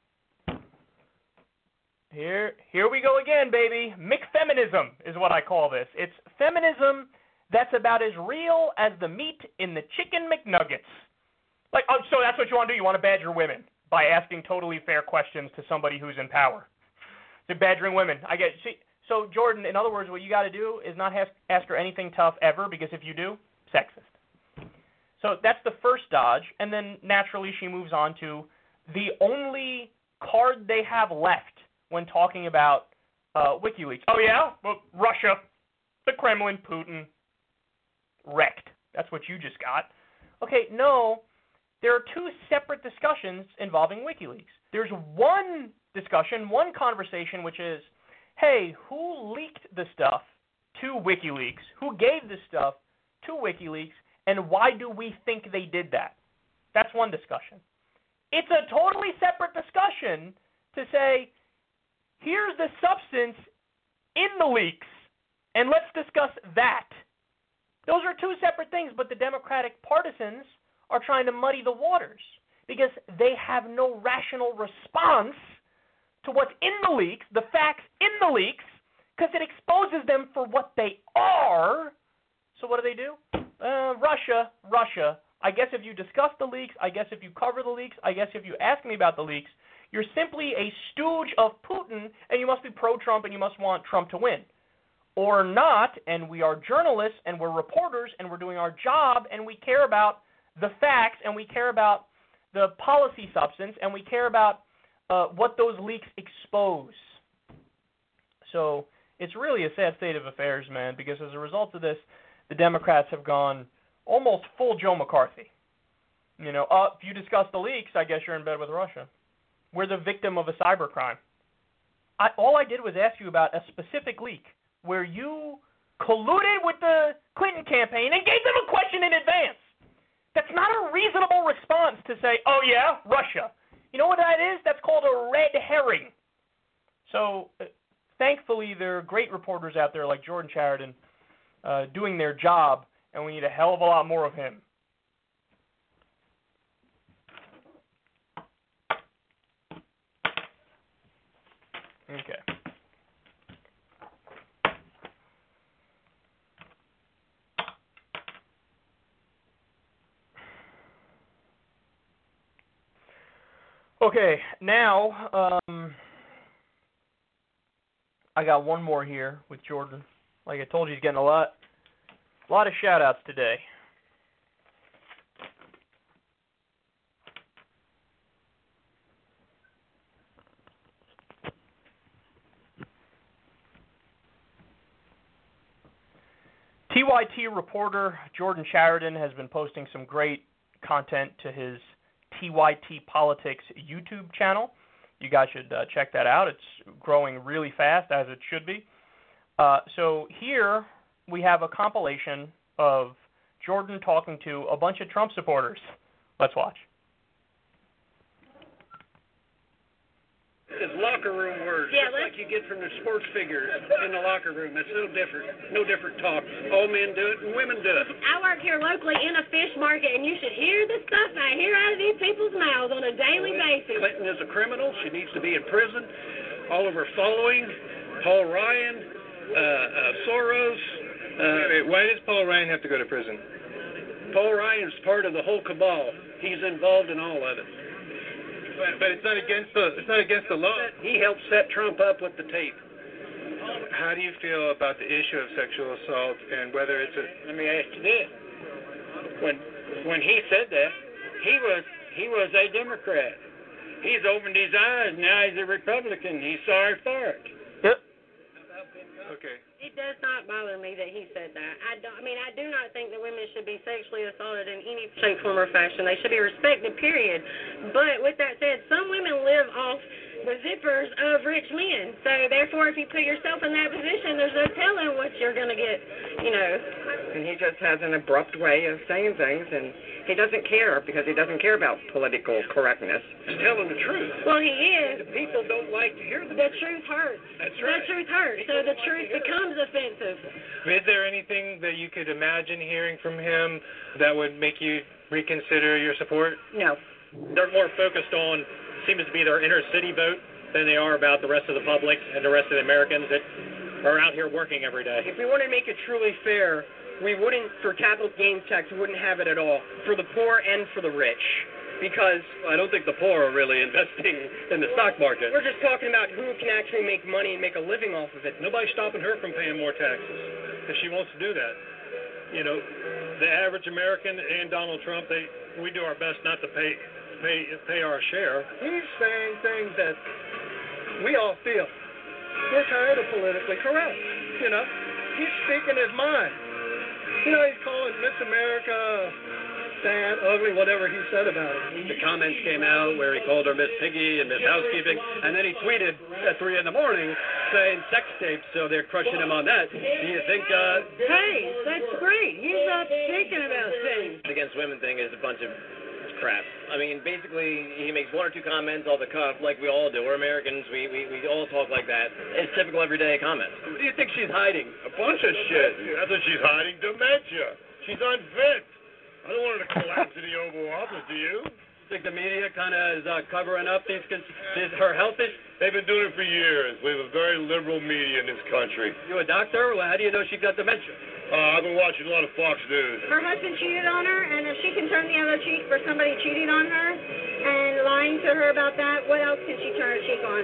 Here we go again, baby. McFeminism is what I call this. It's feminism that's about as real as the meat in the chicken McNuggets. Like, oh, so that's what you want to do? You want to badger women by asking totally fair questions to somebody who's in power. They're badgering women. I get. See, so Jordan, in other words, what you got to do is not ask her anything tough ever, because if you do, sexist. So that's the first dodge, and then naturally she moves on to the only card they have left when talking about WikiLeaks. Oh yeah, well, Russia, the Kremlin, Putin. Wrecked. That's what you just got. Okay, no, there are two separate discussions involving WikiLeaks. There's one discussion, one conversation, which is, hey, who leaked the stuff to WikiLeaks? Who gave the stuff to WikiLeaks? And why do we think they did that? That's one discussion. It's a totally separate discussion to say, here's the substance in the leaks, and let's discuss that. Those are two separate things, but the Democratic partisans are trying to muddy the waters because they have no rational response to what's in the leaks, the facts in the leaks, because it exposes them for what they are. So what do? Russia. I guess if you discuss the leaks, I guess if you cover the leaks, I guess if you ask me about the leaks, you're simply a stooge of Putin, and you must be pro-Trump, and you must want Trump to win. Or not, and we are journalists, and we're reporters, and we're doing our job, and we care about the facts, and we care about the policy substance, and we care about what those leaks expose. So it's really a sad state of affairs, man, because as a result of this, the Democrats have gone almost full Joe McCarthy. If you discuss the leaks, I guess you're in bed with Russia. We're the victim of a cybercrime. All I did was ask you about a specific leak where you colluded with the Clinton campaign and gave them a question in advance. That's not a reasonable response to say, oh yeah, Russia. You know what that is? That's called a red herring. So thankfully there are great reporters out there like Jordan Chariton doing their job, and we need a hell of a lot more of him. Okay. Okay, now I got one more here with Jordan. Like I told you, he's getting a lot of shout-outs today. TYT reporter Jordan Chariton has been posting some great content to his TYT Politics YouTube channel. You guys should check that out. It's growing really fast, as it should be. So here we have a compilation of Jordan talking to a bunch of Trump supporters. Let's watch. is locker room words, Yeah, just like you get from the sports figures in the locker room. It's no different talk. All men do it and women do it. I work here locally in a fish market, and you should hear the stuff I hear out of these people's mouths on a daily basis. Clinton is a criminal. She needs to be in prison. All of her following, Paul Ryan, Soros. Why does Paul Ryan have to go to prison? Paul Ryan is part of the whole cabal. He's involved in all of it. But it's not against the law. He helped set Trump up with the tape. How do you feel about the issue of sexual assault and whether it's Let me ask you this. When he said that, he was a Democrat. He's opened his eyes, now he's a Republican. He's sorry for it. Yep. okay? It does not bother me that he said that. I do not think that women should be sexually assaulted in any shape, form, or fashion. They should be respected, period. But with that said, some women live off the zippers of rich men. So therefore, if you put yourself in that position, there's no telling what you're going to get, And he just has an abrupt way of saying things, and he doesn't care because he doesn't care about political correctness. He's telling the truth. Well, he is. The people don't like to hear the The truth hurts. That's right. The truth hurts. So the truth becomes offensive. Is there anything that you could imagine hearing from him that would make you reconsider your support? No. They're more focused on, seems to be their inner city vote than they are about the rest of the public and the rest of the Americans that are out here working every day. If we want to make it truly fair, we wouldn't, for capital gains tax, we wouldn't have it at all, for the poor and for the rich. Because I don't think the poor are really investing in the stock market. we're just talking about who can actually make money and make a living off of it. Nobody's stopping her from paying more taxes if she wants to do that. The average American and Donald Trump, we do our best not to pay our share. He's saying things that we all feel. We're tired of politically correct, He's speaking his mind. He's calling Miss America sad, ugly, whatever he said about it. The comments came out where he called her Miss Piggy and Miss Housekeeping, and then he tweeted at 3 in the morning saying sex tapes, so they're crushing him on that. Do you think, Hey, that's great. He's up thinking about things. Against women thing is a bunch of crap. I mean, basically, he makes one or two comments off the cuff like we all do. We're Americans. We all talk like that. It's typical everyday comments. what do you think she's hiding? A bunch of shit. That's what she's hiding. Dementia. She's unfit. I don't want her to collapse in the Oval Office, do you? Think the media kind of is covering up her health issues? They've been doing it for years. We have a very liberal media in this country. You a doctor? Well, how do you know she got dementia? I've been watching a lot of Fox News. Her husband cheated on her, and if she can turn the other cheek for somebody cheating on her and lying to her about that, what else can she turn her cheek on?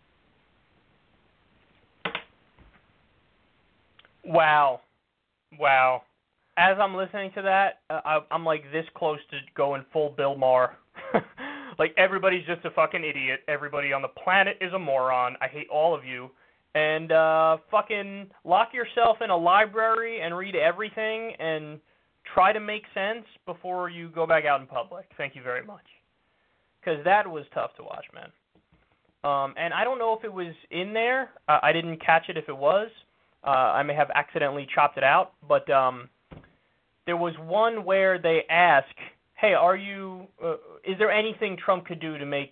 Wow. As I'm listening to that, I'm like this close to going full Bill Maher. Like, everybody's just a fucking idiot. Everybody on the planet is a moron. I hate all of you. And fucking lock yourself in a library and read everything and try to make sense before you go back out in public. Thank you very much. Because that was tough to watch, man. And I don't know if it was in there. I didn't catch it if it was. I may have accidentally chopped it out. But there was one where they ask, hey, is there anything Trump could do to make,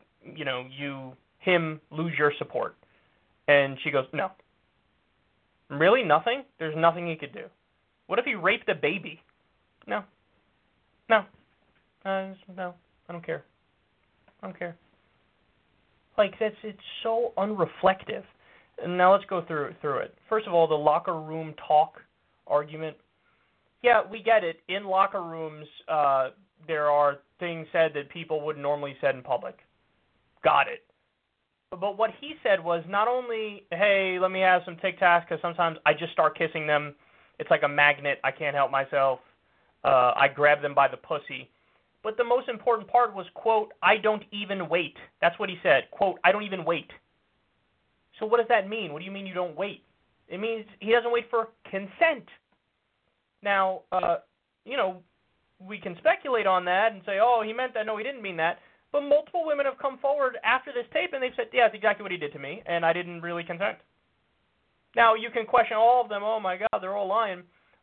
him lose your support? And she goes, no. Really? Nothing? There's nothing he could do. What if he raped a baby? No. No, I don't care. Like, it's so unreflective. And now let's go through it. First of all, the locker room talk argument. Yeah, we get it. In locker rooms, there are things said that people wouldn't normally said in public. Got it. But what he said was not only, hey, let me have some Tic Tacs, because sometimes I just start kissing them. It's like a magnet. I can't help myself. I grab them by the pussy. But the most important part was, quote, I don't even wait. That's what he said. Quote, I don't even wait. So what does that mean? What do you mean you don't wait? It means he doesn't wait for consent. Now, we can speculate on that and say, oh, he meant that. No, he didn't mean that. But multiple women have come forward after this tape and they've said, yeah, that's exactly what he did to me, and I didn't really consent. Now, you can question all of them. Oh, my God, they're all lying.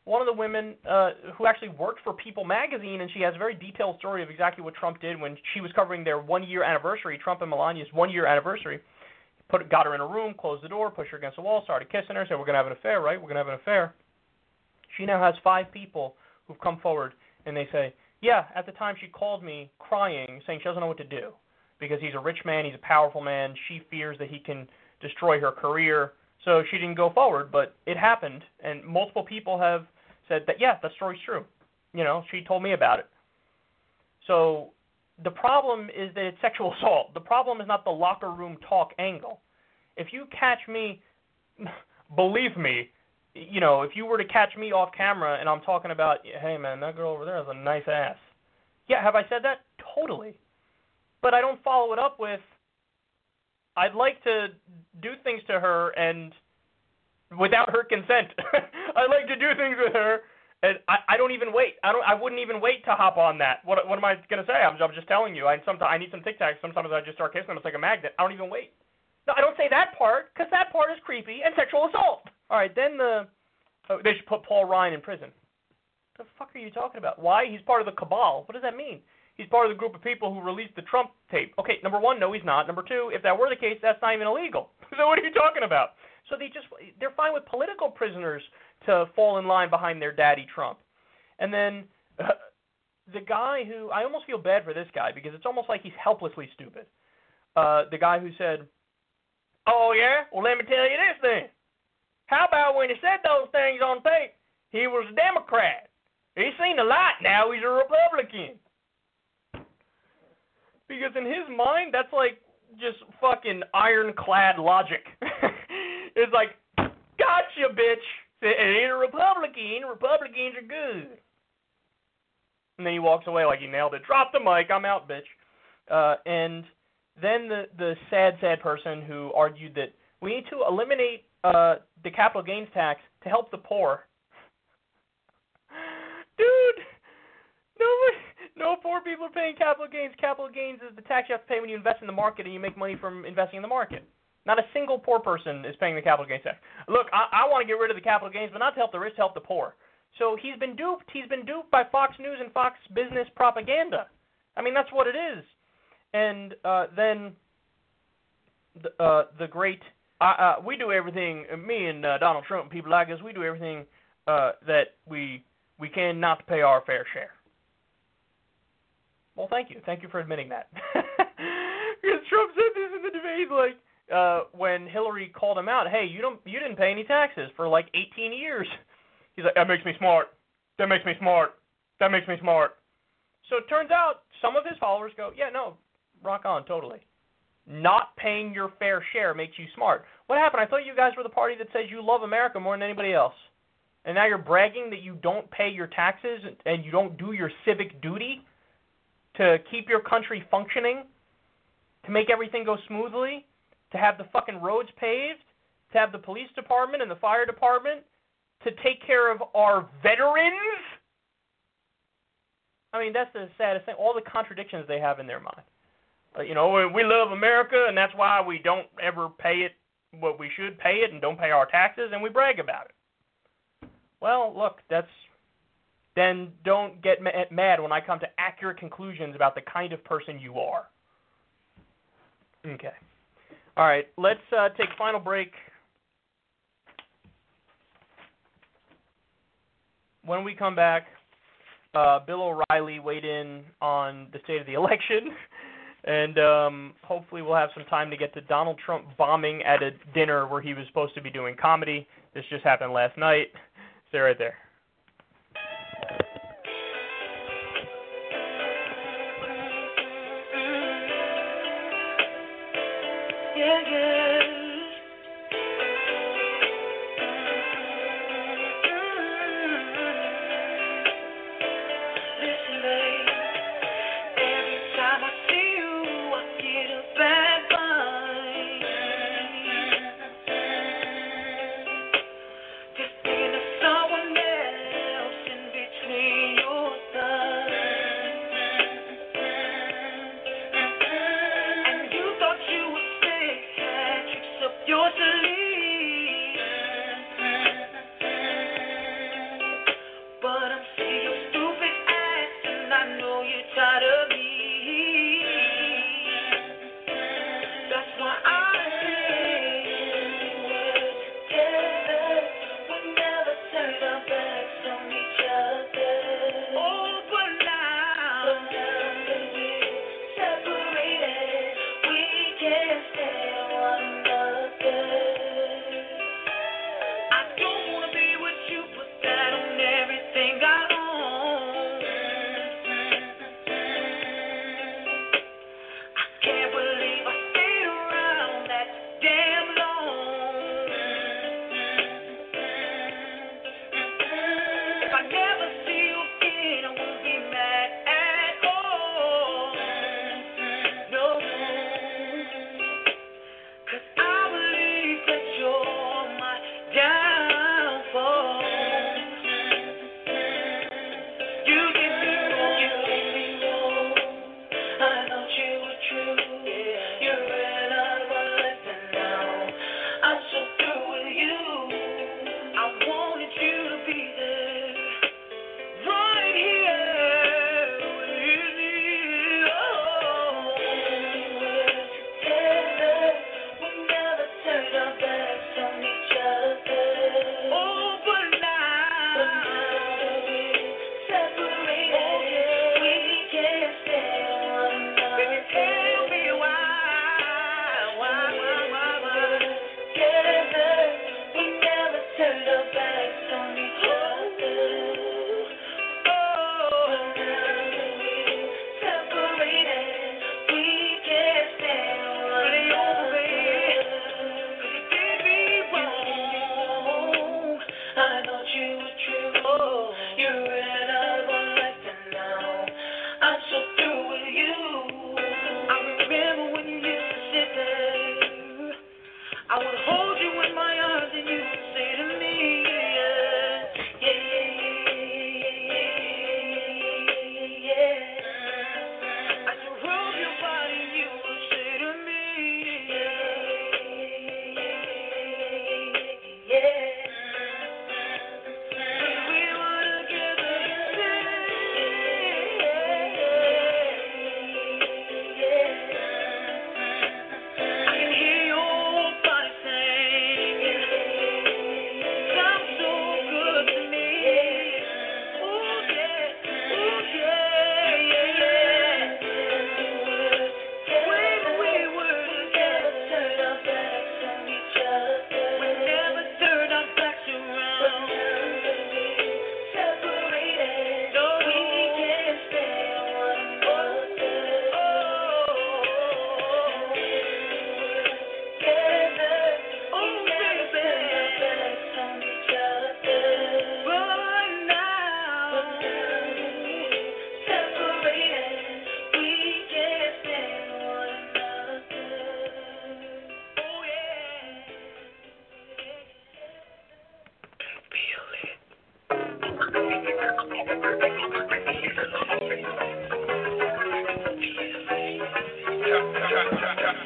one of the women who actually worked for People magazine, and she has a very detailed story of exactly what Trump did when she was covering their 1-year anniversary, Trump and Melania's 1-year anniversary. Got her in a room, closed the door, pushed her against the wall, started kissing her, said, we're going to have an affair, right? We're going to have an affair. She now has 5 people who've come forward, and they say, yeah, at the time she called me crying, saying she doesn't know what to do because he's a rich man, he's a powerful man. She fears that he can destroy her career. So she didn't go forward, but it happened, and multiple people have said that, yeah, that story's true. You know, she told me about it. So the problem is that it's sexual assault. The problem is not the locker room talk angle. If you catch me, believe me, you know, if you were to catch me off camera and I'm talking about, hey, man, that girl over there has a nice ass. Yeah, have I said that? Totally. But I don't follow it up with, I'd like to do things to her and without her consent. I'd like to do things with her, and I don't even wait. I wouldn't even wait to hop on that. What am I going to say? I'm just telling you. I need some Tic Tacs. Sometimes I just start kissing them. It's like a magnet. I don't even wait. No, I don't say that part because that part is creepy and sexual assault. All right, then they should put Paul Ryan in prison. What the fuck are you talking about? Why? He's part of the cabal. What does that mean? He's part of the group of people who released the Trump tape. Okay, number one, no, he's not. Number two, if that were the case, that's not even illegal. So what are you talking about? So they're fine with political prisoners to fall in line behind their daddy Trump. And then the guy who, I almost feel bad for this guy because it's almost like he's helplessly stupid. The guy who said, oh yeah, well let me tell you this then. How about when he said those things on tape, he was a Democrat. He's seen the light now, he's a Republican. Because in his mind, that's like just fucking ironclad logic. It's like, gotcha, bitch. It ain't a Republican. Republicans are good. And then he walks away like he nailed it. Drop the mic. I'm out, bitch. And then the sad person who argued that we need to eliminate the capital gains tax to help the poor. Dude, no poor people are paying capital gains. Capital gains is the tax you have to pay when you invest in the market and you make money from investing in the market. Not a single poor person is paying the capital gains tax. Look, I want to get rid of the capital gains, but not to help the rich, to help the poor. So he's been duped. He's been duped by Fox News and Fox Business propaganda. I mean, that's what it is. And then the great, we do everything, me and Donald Trump and people like us, we do everything that we can not to pay our fair share. Well, thank you. Thank you for admitting that. Because Trump said this in the debate, like, when Hillary called him out, hey, you didn't pay any taxes for like 18 years. He's like, that makes me smart. That makes me smart. That makes me smart. So it turns out some of his followers go, yeah, no, rock on, totally. Not paying your fair share makes you smart. What happened? I thought you guys were the party that says you love America more than anybody else. And now you're bragging that you don't pay your taxes and you don't do your civic duty to keep your country functioning, to make everything go smoothly, to have the fucking roads paved, to have the police department and the fire department, to take care of our veterans. I mean, that's the saddest thing. All the contradictions they have in their mind. You know, we love America, and that's why we don't ever pay it what we should pay it and don't pay our taxes, and we brag about it. Well, look, then don't get mad when I come to accurate conclusions about the kind of person you are. Okay. All right, let's take a final break. When we come back, Bill O'Reilly weighed in on the state of the election, and hopefully we'll have some time to get to Donald Trump bombing at a dinner where he was supposed to be doing comedy. This just happened last night. Stay right there. Someone else.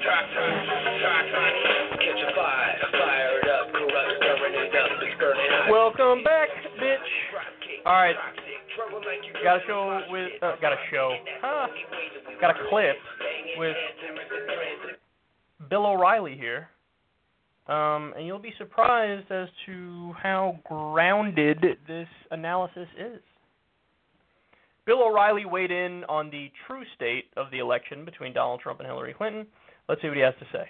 Welcome back, bitch. All right. Got a clip with Bill O'Reilly here. And you'll be surprised as to how grounded this analysis is. Bill O'Reilly weighed in on the true state of the election between Donald Trump and Hillary Clinton. Let's see what he has to say.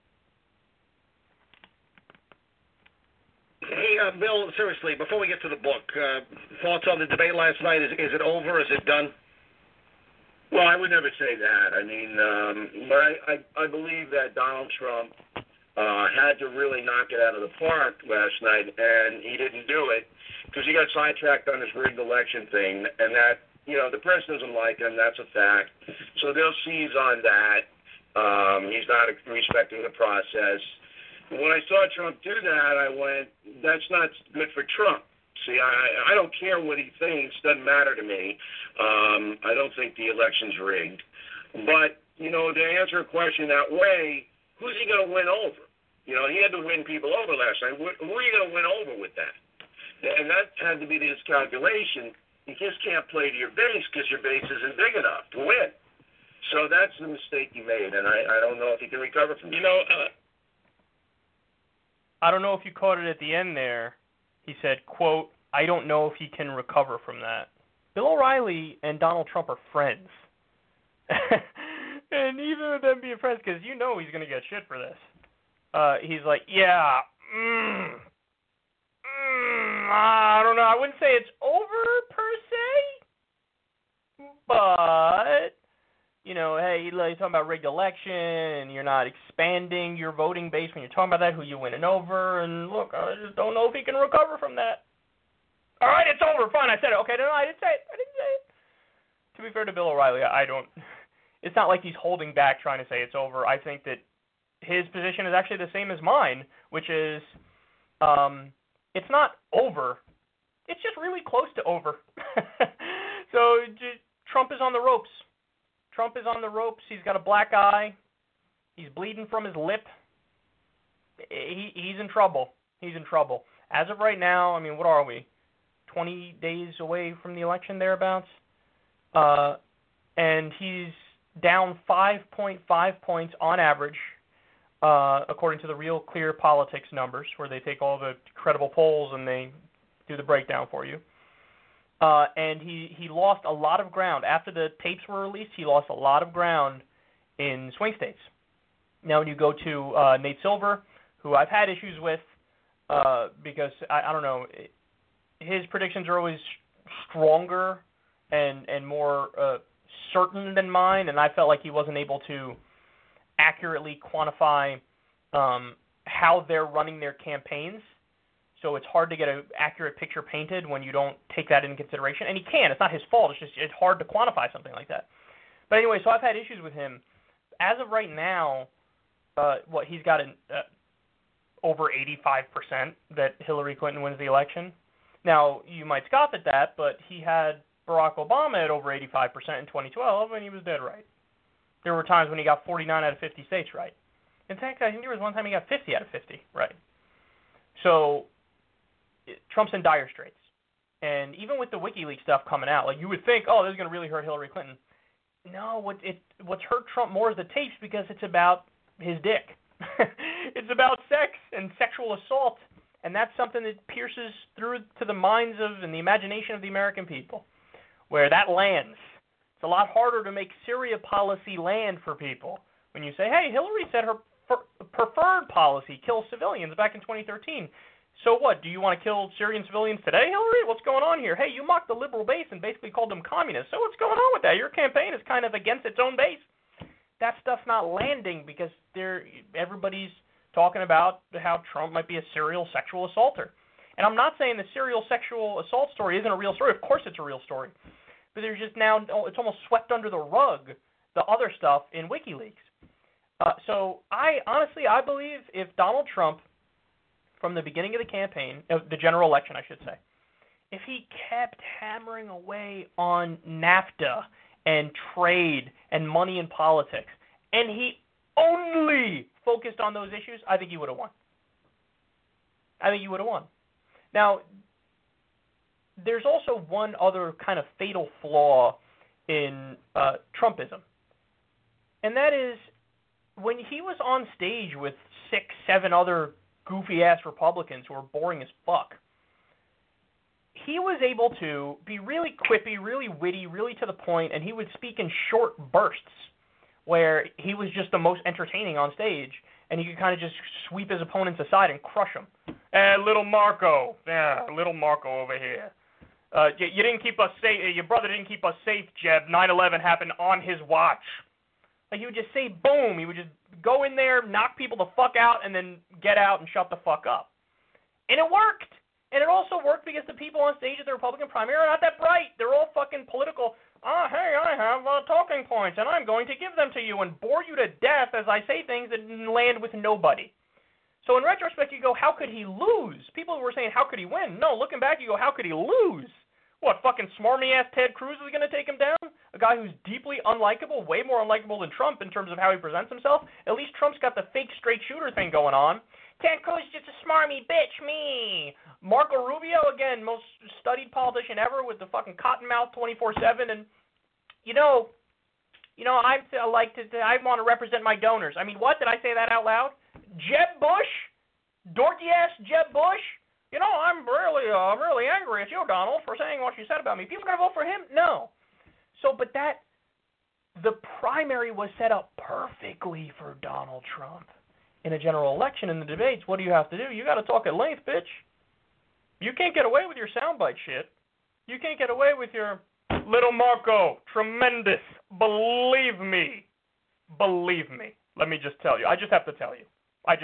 Hey, Bill, seriously, before we get to the book, thoughts on the debate last night? Is it over? Is it done? Well, I would never say that. I mean, but I believe that Donald Trump had to really knock it out of the park last night, and he didn't do it because he got sidetracked on this rigged election thing, and that, you know, the press doesn't like him. That's a fact. So they'll seize on that. He's not respecting the process. When I saw Trump do that, I went, that's not good for Trump. See, I don't care what he thinks. Doesn't matter to me. I don't think the election's rigged. But, you know, to answer a question that way, who's he going to win over? You know, he had to win people over last night. Who are you going to win over with that? And that had to be his calculation. You just can't play to your base because your base isn't big enough to win. So that's the mistake he made, and I don't know if he can recover from that. You know, I don't know if you caught it at the end there. He said, quote, I don't know if he can recover from that. Bill O'Reilly and Donald Trump are friends. And even with them being friends, because you know he's going to get shit for this. He's like, yeah, I don't know. I wouldn't say it's over per se, but, you know, hey, you're talking about rigged election, and you're not expanding your voting base when you're talking about that, who you're winning over, and look, I just don't know if he can recover from that. All right, it's over. Fine, I said it. Okay, no, I didn't say it. To be fair to Bill O'Reilly, it's not like he's holding back trying to say it's over. I think that his position is actually the same as mine, which is it's not over. It's just really close to over. So Trump is on the ropes. Trump is on the ropes. He's got a black eye. He's bleeding from his lip. He's in trouble. He's in trouble. As of right now, I mean, what are we? 20 days away from the election, thereabouts? And he's down 5.5 points on average, according to the Real Clear Politics numbers, where they take all the credible polls and they do the breakdown for you. And he lost a lot of ground. After the tapes were released, he lost a lot of ground in swing states. Now, when you go to Nate Silver, who I've had issues with because, I don't know, his predictions are always stronger and more certain than mine, and I felt like he wasn't able to accurately quantify how they're running their campaigns. So it's hard to get an accurate picture painted when you don't take that into consideration. And he can. It's not his fault. It's just it's hard to quantify something like that. But anyway, so I've had issues with him. As of right now, he's got over 85% that Hillary Clinton wins the election. Now, you might scoff at that, but he had Barack Obama at over 85% in 2012, and he was dead right. There were times when he got 49 out of 50 states right. In fact, I think there was one time he got 50 out of 50 right. So Trump's in dire straits. And even with the WikiLeaks stuff coming out, like you would think, oh, this is going to really hurt Hillary Clinton. No, what's hurt Trump more is the tapes because it's about his dick. It's about sex and sexual assault, and that's something that pierces through to the minds of and the imagination of the American people, where that lands. It's a lot harder to make Syria policy land for people when you say, hey, Hillary said her preferred policy kills civilians back in 2013. So what, do you want to kill Syrian civilians today, Hillary? What's going on here? Hey, you mocked the liberal base and basically called them communists. So what's going on with that? Your campaign is kind of against its own base. That stuff's not landing because everybody's talking about how Trump might be a serial sexual assaulter. And I'm not saying the serial sexual assault story isn't a real story. Of course it's a real story. But there's just now, it's almost swept under the rug, the other stuff in WikiLeaks. So I believe if Donald Trump, from the beginning of the campaign, the general election, I should say, if he kept hammering away on NAFTA and trade and money in politics, and he only focused on those issues, I think he would have won. Now, there's also one other kind of fatal flaw in Trumpism, and that is when he was on stage with 6, 7 other goofy-ass Republicans who were boring as fuck, he was able to be really quippy, really witty, really to the point, and he would speak in short bursts where he was just the most entertaining on stage, and he could kind of just sweep his opponents aside and crush them. Little Marco. Yeah, little Marco over here. You didn't keep us safe. Your brother didn't keep us safe, Jeb. 9/11 happened on his watch. Like, he would just say boom. He would just go in there, knock people the fuck out, and then get out and shut the fuck up. And it worked. And it also worked because the people on stage at the Republican primary are not that bright. They're all fucking political. Hey, I have talking points, and I'm going to give them to you and bore you to death as I say things that land with nobody. So in retrospect, you go, how could he lose? People were saying, how could he win? No, looking back, you go, how could he lose? What, fucking smarmy-ass Ted Cruz is going to take him down? A guy who's deeply unlikable, way more unlikable than Trump in terms of how he presents himself? At least Trump's got the fake straight shooter thing going on. Ted Cruz is just a smarmy bitch, me. Marco Rubio, again, most studied politician ever with the fucking cottonmouth 24/7. And, I want to represent my donors. I mean, what? Did I say that out loud? Jeb Bush? Dorky-ass Jeb Bush? I'm really angry at you, Donald, for saying what you said about me. People are going to vote for him? No. So, but the primary was set up perfectly for Donald Trump. In a general election, in the debates, what do you have to do? You got to talk at length, bitch. You can't get away with your soundbite shit. You can't get away with your little Marco. Tremendous. Believe me. Let me just tell you. I just have to tell you.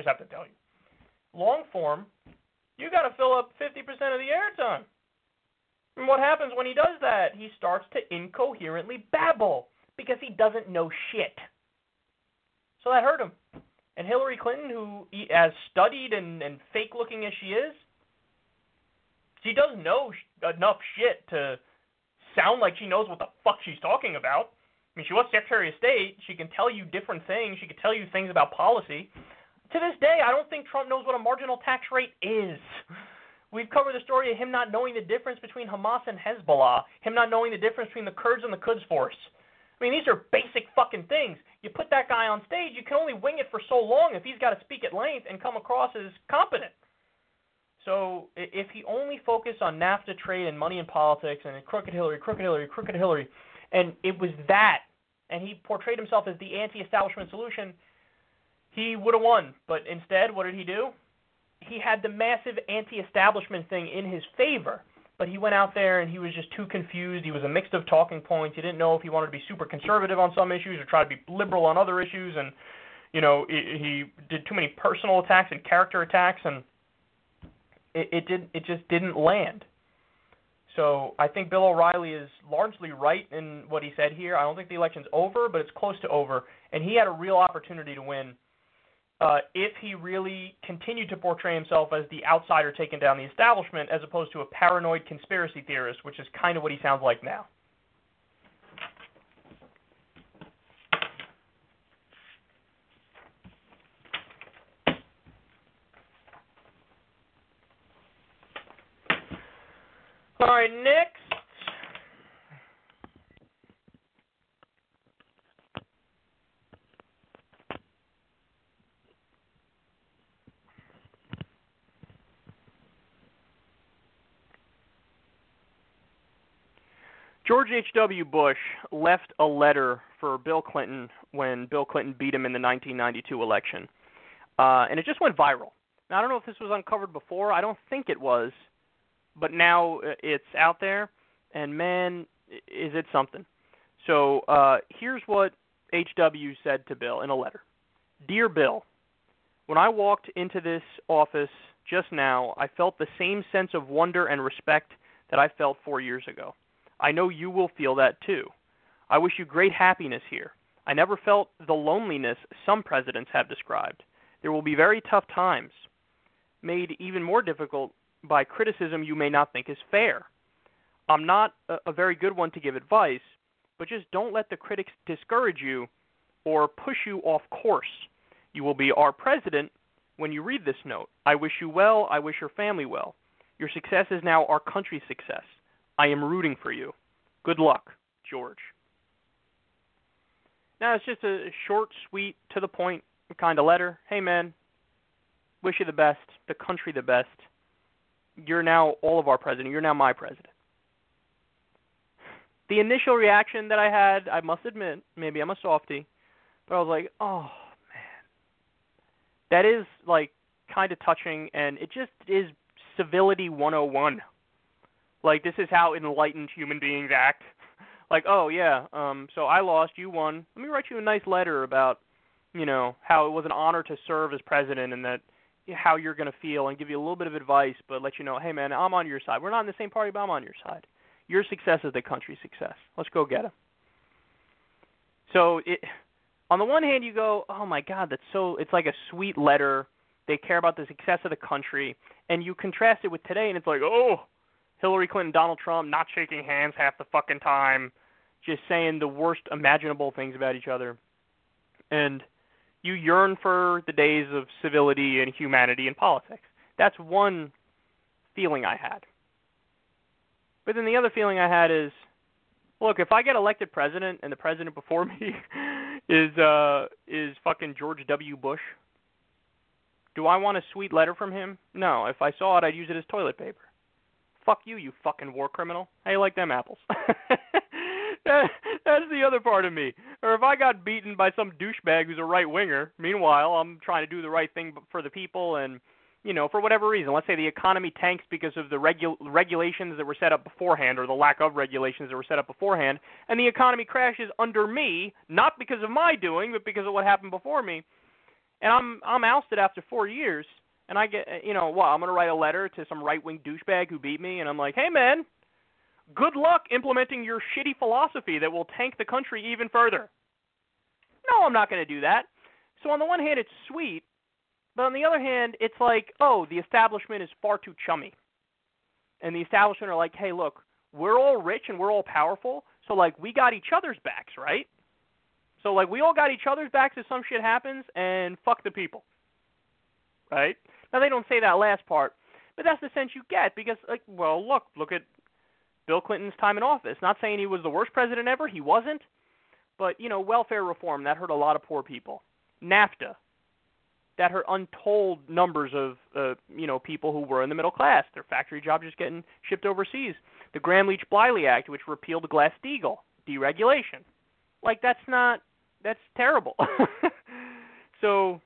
Long form, you got to fill up 50% of the airtime. And what happens when he does that? He starts to incoherently babble because he doesn't know shit. So that hurt him. And Hillary Clinton, who, as studied and fake-looking as she is, she does know enough shit to sound like she knows what the fuck she's talking about. I mean, she was Secretary of State. She can tell you different things. She can tell you things about policy. To this day, I don't think Trump knows what a marginal tax rate is. We've covered the story of him not knowing the difference between Hamas and Hezbollah, him not knowing the difference between the Kurds and the Quds Force. I mean, these are basic fucking things. You put that guy on stage, you can only wing it for so long if he's got to speak at length and come across as competent. So if he only focused on NAFTA trade and money in politics and crooked Hillary, and it was that, and he portrayed himself as the anti-establishment solution, he would have won. But instead, what did he do? He had the massive anti-establishment thing in his favor. But he went out there and he was just too confused. He was a mix of talking points. He didn't know if he wanted to be super conservative on some issues or try to be liberal on other issues. And, he did too many personal attacks and character attacks, and it just didn't land. So I think Bill O'Reilly is largely right in what he said here. I don't think the election's over, but it's close to over. And he had a real opportunity to win if he really continued to portray himself as the outsider taking down the establishment as opposed to a paranoid conspiracy theorist, which is kind of what he sounds like now. All right, next. George H.W. Bush left a letter for Bill Clinton when Bill Clinton beat him in the 1992 election. And it just went viral. Now, I don't know if this was uncovered before. I don't think it was. But now it's out there. And, man, is it something. So here's what H.W. said to Bill in a letter. Dear Bill, when I walked into this office just now, I felt the same sense of wonder and respect that I felt 4 years ago. I know you will feel that too. I wish you great happiness here. I never felt the loneliness some presidents have described. There will be very tough times, made even more difficult by criticism you may not think is fair. I'm not a very good one to give advice, but just don't let the critics discourage you or push you off course. You will be our president when you read this note. I wish you well. I wish your family well. Your success is now our country's success. I am rooting for you. Good luck, George. Now, it's just a short, sweet, to the point kind of letter. Hey, man, wish you the best, the country the best. You're now all of our president. You're now my president. The initial reaction that I had, I must admit, maybe I'm a softie, but I was like, oh, man. That is, like, kind of touching, and it just is civility 101. Like, this is how enlightened human beings act. Like, oh, yeah, so I lost, you won. Let me write you a nice letter about, you know, how it was an honor to serve as president and that how you're going to feel and give you a little bit of advice, but let you know, hey, man, I'm on your side. We're not in the same party, but I'm on your side. Your success is the country's success. Let's go get him. So on the one hand, you go, oh, my God, it's like a sweet letter. They care about the success of the country. And you contrast it with today, and it's like, oh, Hillary Clinton, Donald Trump, not shaking hands half the fucking time, just saying the worst imaginable things about each other. And you yearn for the days of civility and humanity in politics. That's one feeling I had. But then the other feeling I had is, look, if I get elected president and the president before me is fucking George W. Bush, do I want a sweet letter from him? No. If I saw it, I'd use it as toilet paper. Fuck you, you fucking war criminal. How you like them apples? That's the other part of me. Or if I got beaten by some douchebag who's a right-winger, meanwhile, I'm trying to do the right thing for the people and, you know, for whatever reason. Let's say the economy tanks because of the regulations that were set up beforehand or the lack of regulations that were set up beforehand, and the economy crashes under me, not because of my doing, but because of what happened before me. And I'm ousted after 4 years, and I get, you know, well, I'm going to write a letter to some right-wing douchebag who beat me, and I'm like, hey, man, good luck implementing your shitty philosophy that will tank the country even further. No, I'm not going to do that. So on the one hand, it's sweet, but on the other hand, it's like, oh, the establishment is far too chummy. And the establishment are like, hey, look, we're all rich and we're all powerful, so, like, we got each other's backs, right? So, like, we all got each other's backs if some shit happens, and fuck the people, right? Now, they don't say that last part, but that's the sense you get because, like, well, look at Bill Clinton's time in office. Not saying he was the worst president ever. He wasn't. But, you know, welfare reform, that hurt a lot of poor people. NAFTA, that hurt untold numbers of, you know, people who were in the middle class. Their factory jobs just getting shipped overseas. The Gramm-Leach-Bliley Act, which repealed Glass-Steagall, deregulation. Like, that's terrible. So,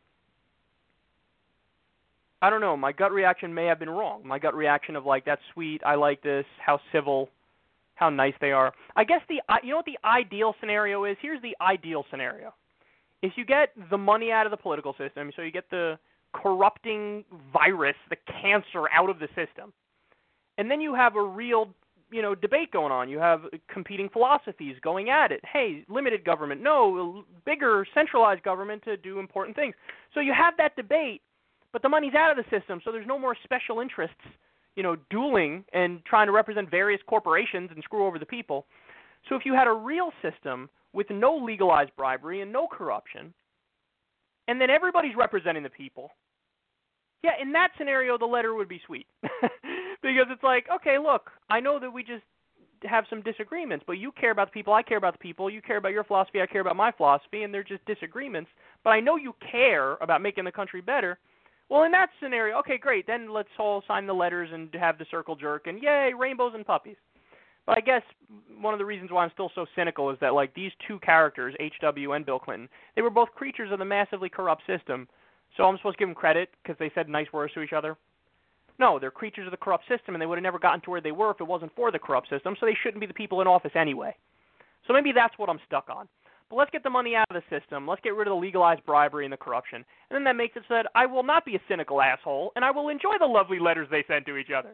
I don't know. My gut reaction may have been wrong. My gut reaction of, like, that's sweet, I like this, how civil, how nice they are. I guess you know what the ideal scenario is? Here's the ideal scenario. If you get the money out of the political system, so you get the corrupting virus, the cancer out of the system, and then you have a real, you know, debate going on. You have competing philosophies going at it. Hey, limited government. No, bigger centralized government to do important things. So you have that debate, but the money's out of the system, so there's no more special interests, you know, dueling and trying to represent various corporations and screw over the people. So if you had a real system with no legalized bribery and no corruption, and then everybody's representing the people, yeah, in that scenario, the letter would be sweet. Because it's like, okay, look, I know that we just have some disagreements, but you care about the people, I care about the people, you care about your philosophy, I care about my philosophy, and they're just disagreements, but I know you care about making the country better. Well, in that scenario, okay, great, then let's all sign the letters and have the circle jerk, and yay, rainbows and puppies. But I guess one of the reasons why I'm still so cynical is that, like, these two characters, H.W. and Bill Clinton, they were both creatures of the massively corrupt system, so I'm supposed to give them credit because they said nice words to each other? No, they're creatures of the corrupt system, and they would have never gotten to where they were if it wasn't for the corrupt system, so they shouldn't be the people in office anyway. So maybe that's what I'm stuck on. But let's get the money out of the system. Let's get rid of the legalized bribery and the corruption. And then that makes it so that I will not be a cynical asshole, and I will enjoy the lovely letters they send to each other.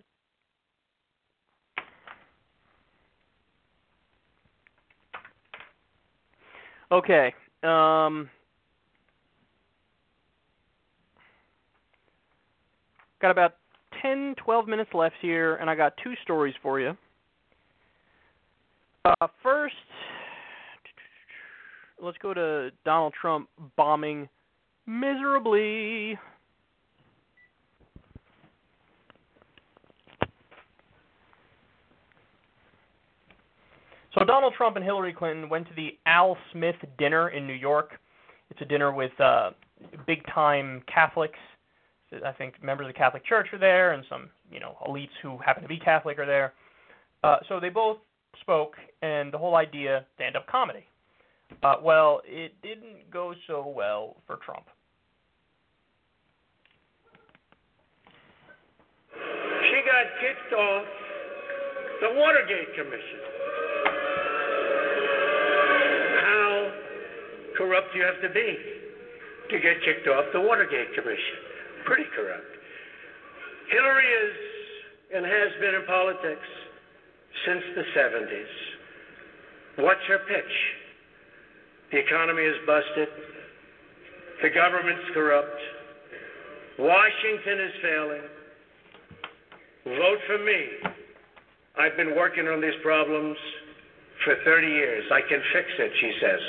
Okay. Got about 10, 12 minutes left here, and I got two stories for you. First, let's go to Donald Trump bombing miserably. So Donald Trump and Hillary Clinton went to the Al Smith dinner in New York. It's a dinner with big-time Catholics. I think members of the Catholic Church are there, and some, elites who happen to be Catholic are there. So they both spoke, and the whole idea, stand-up comedy. Well, it didn't go so well for Trump. She got kicked off the Watergate Commission. How corrupt you have to be to get kicked off the Watergate Commission. Pretty corrupt. Hillary is and has been in politics since the 70s. What's her pitch? The economy is busted. The government's corrupt. Washington is failing. Vote for me. I've been working on these problems for 30 years. I can fix it, she says.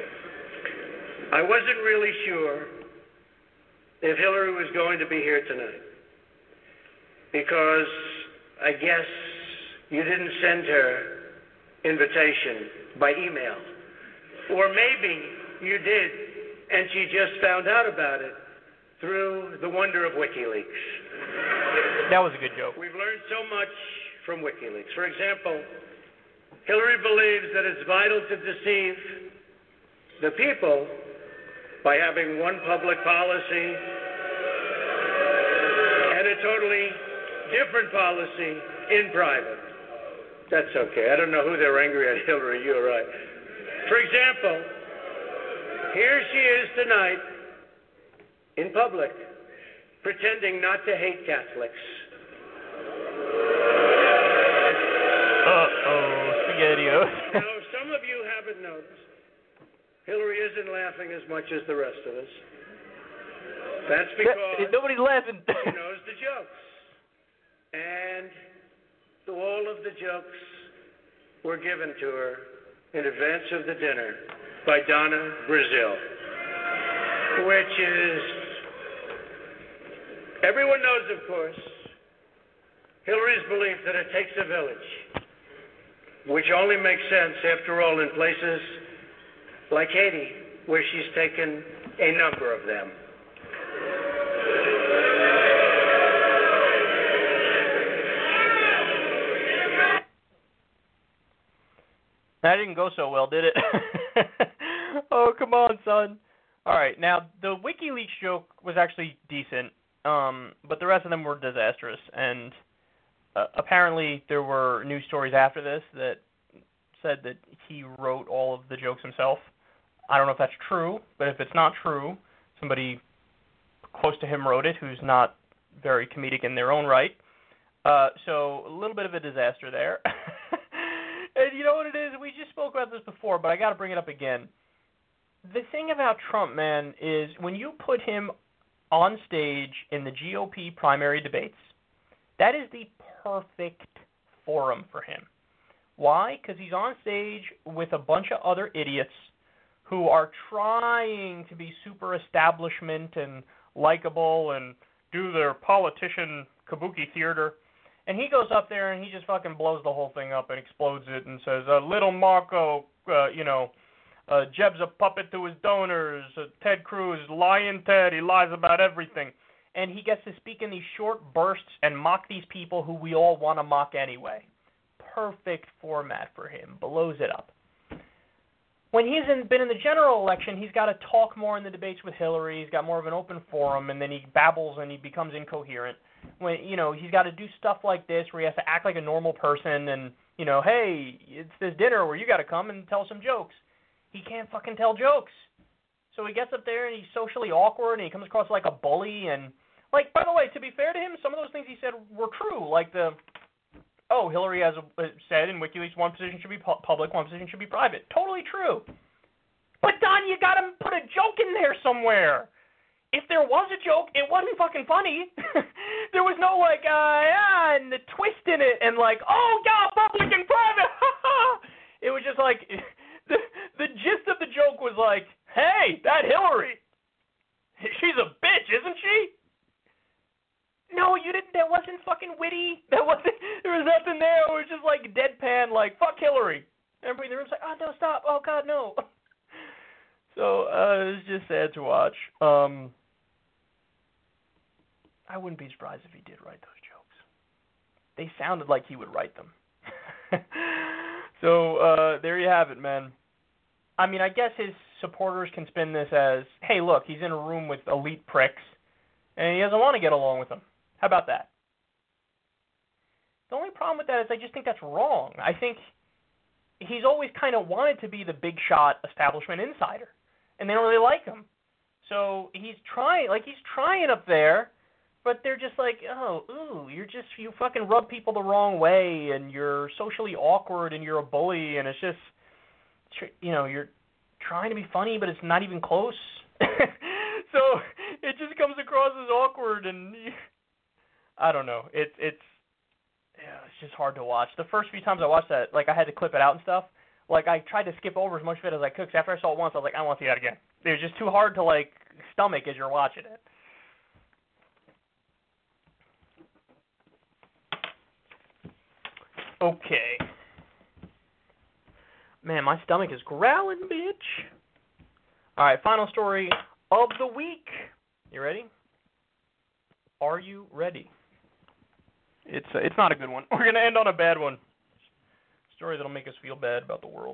I wasn't really sure if Hillary was going to be here tonight because I guess you didn't send her invitation by email. Or maybe you did, and she just found out about it through the wonder of WikiLeaks. That was a good joke. We've learned so much from WikiLeaks. For example, Hillary believes that it's vital to deceive the people by having one public policy and a totally different policy in private. That's okay. I don't know who they're angry at, Hillary. You're right. For example, here she is tonight in public pretending not to hate Catholics. SpaghettiOs. Now, some of you haven't noticed, Hillary isn't laughing as much as the rest of us. That's because nobody's laughing. She knows the jokes. And all of the jokes were given to her in advance of the dinner by Donna Brazile, which is, everyone knows, of course, Hillary's belief that it takes a village, which only makes sense, after all, in places like Haiti, where she's taken a number of them. That didn't go so well, did it? Oh, come on, son. All right, now, the WikiLeaks joke was actually decent, but the rest of them were disastrous, and apparently there were news stories after this that said that he wrote all of the jokes himself. I don't know if that's true, but if it's not true, somebody close to him wrote it who's not very comedic in their own right. So a little bit of a disaster there. And you know what it is? We just spoke about this before, but I got to bring it up again. The thing about Trump, man, is when you put him on stage in the GOP primary debates, that is the perfect forum for him. Why? Because he's on stage with a bunch of other idiots who are trying to be super establishment and likable and do their politician kabuki theater. And he goes up there and he just fucking blows the whole thing up and explodes it and says, little Marco, Jeb's a puppet to his donors, Ted Cruz, lying Ted, he lies about everything. And he gets to speak in these short bursts and mock these people who we all want to mock anyway. Perfect format for him, blows it up. When he's been in the general election, he's got to talk more in the debates with Hillary, he's got more of an open forum, and then he babbles and he becomes incoherent. When he's got to do stuff like this where he has to act like a normal person and, hey, it's this dinner where you got to come and tell some jokes. He can't fucking tell jokes. So he gets up there and he's socially awkward and he comes across like a bully and, like, by the way, to be fair to him, some of those things he said were true. Like Hillary has said in WikiLeaks one position should be public, one position should be private. Totally true. But, Don, you got to put a joke in there somewhere. If there was a joke, it wasn't fucking funny. There was no, and the twist in it and public and private. It was just like, the gist of the joke was like, hey, that Hillary, she's a bitch, isn't she? No, you didn't. That wasn't fucking witty. That wasn't. There was nothing there. It was just like deadpan, like fuck Hillary. Everybody in the room's like, oh no, stop. Oh God, no. So it was just sad to watch. I wouldn't be surprised if he did write those jokes. They sounded like he would write them. So there you have it, man. I mean, I guess his supporters can spin this as, hey, look, he's in a room with elite pricks, and he doesn't want to get along with them. How about that? The only problem with that is I just think that's wrong. I think he's always kind of wanted to be the big shot establishment insider, and they don't really like him. So he's trying up there, but they're just like, oh, ooh, you fucking rub people the wrong way, and you're socially awkward, and you're a bully, and it's just, you're trying to be funny, but it's not even close. So it just comes across as awkward, and I don't know. It's just hard to watch. The first few times I watched that, like I had to clip it out and stuff. Like I tried to skip over as much of it as I could. 'Cause after I saw it once, I was like, I don't want to see that again. It was just too hard to like stomach as you're watching it. Okay. Man, my stomach is growling, bitch. All right, final story of the week. You ready? Are you ready? It's not a good one. We're going to end on a bad one. Story that'll make us feel bad about the world.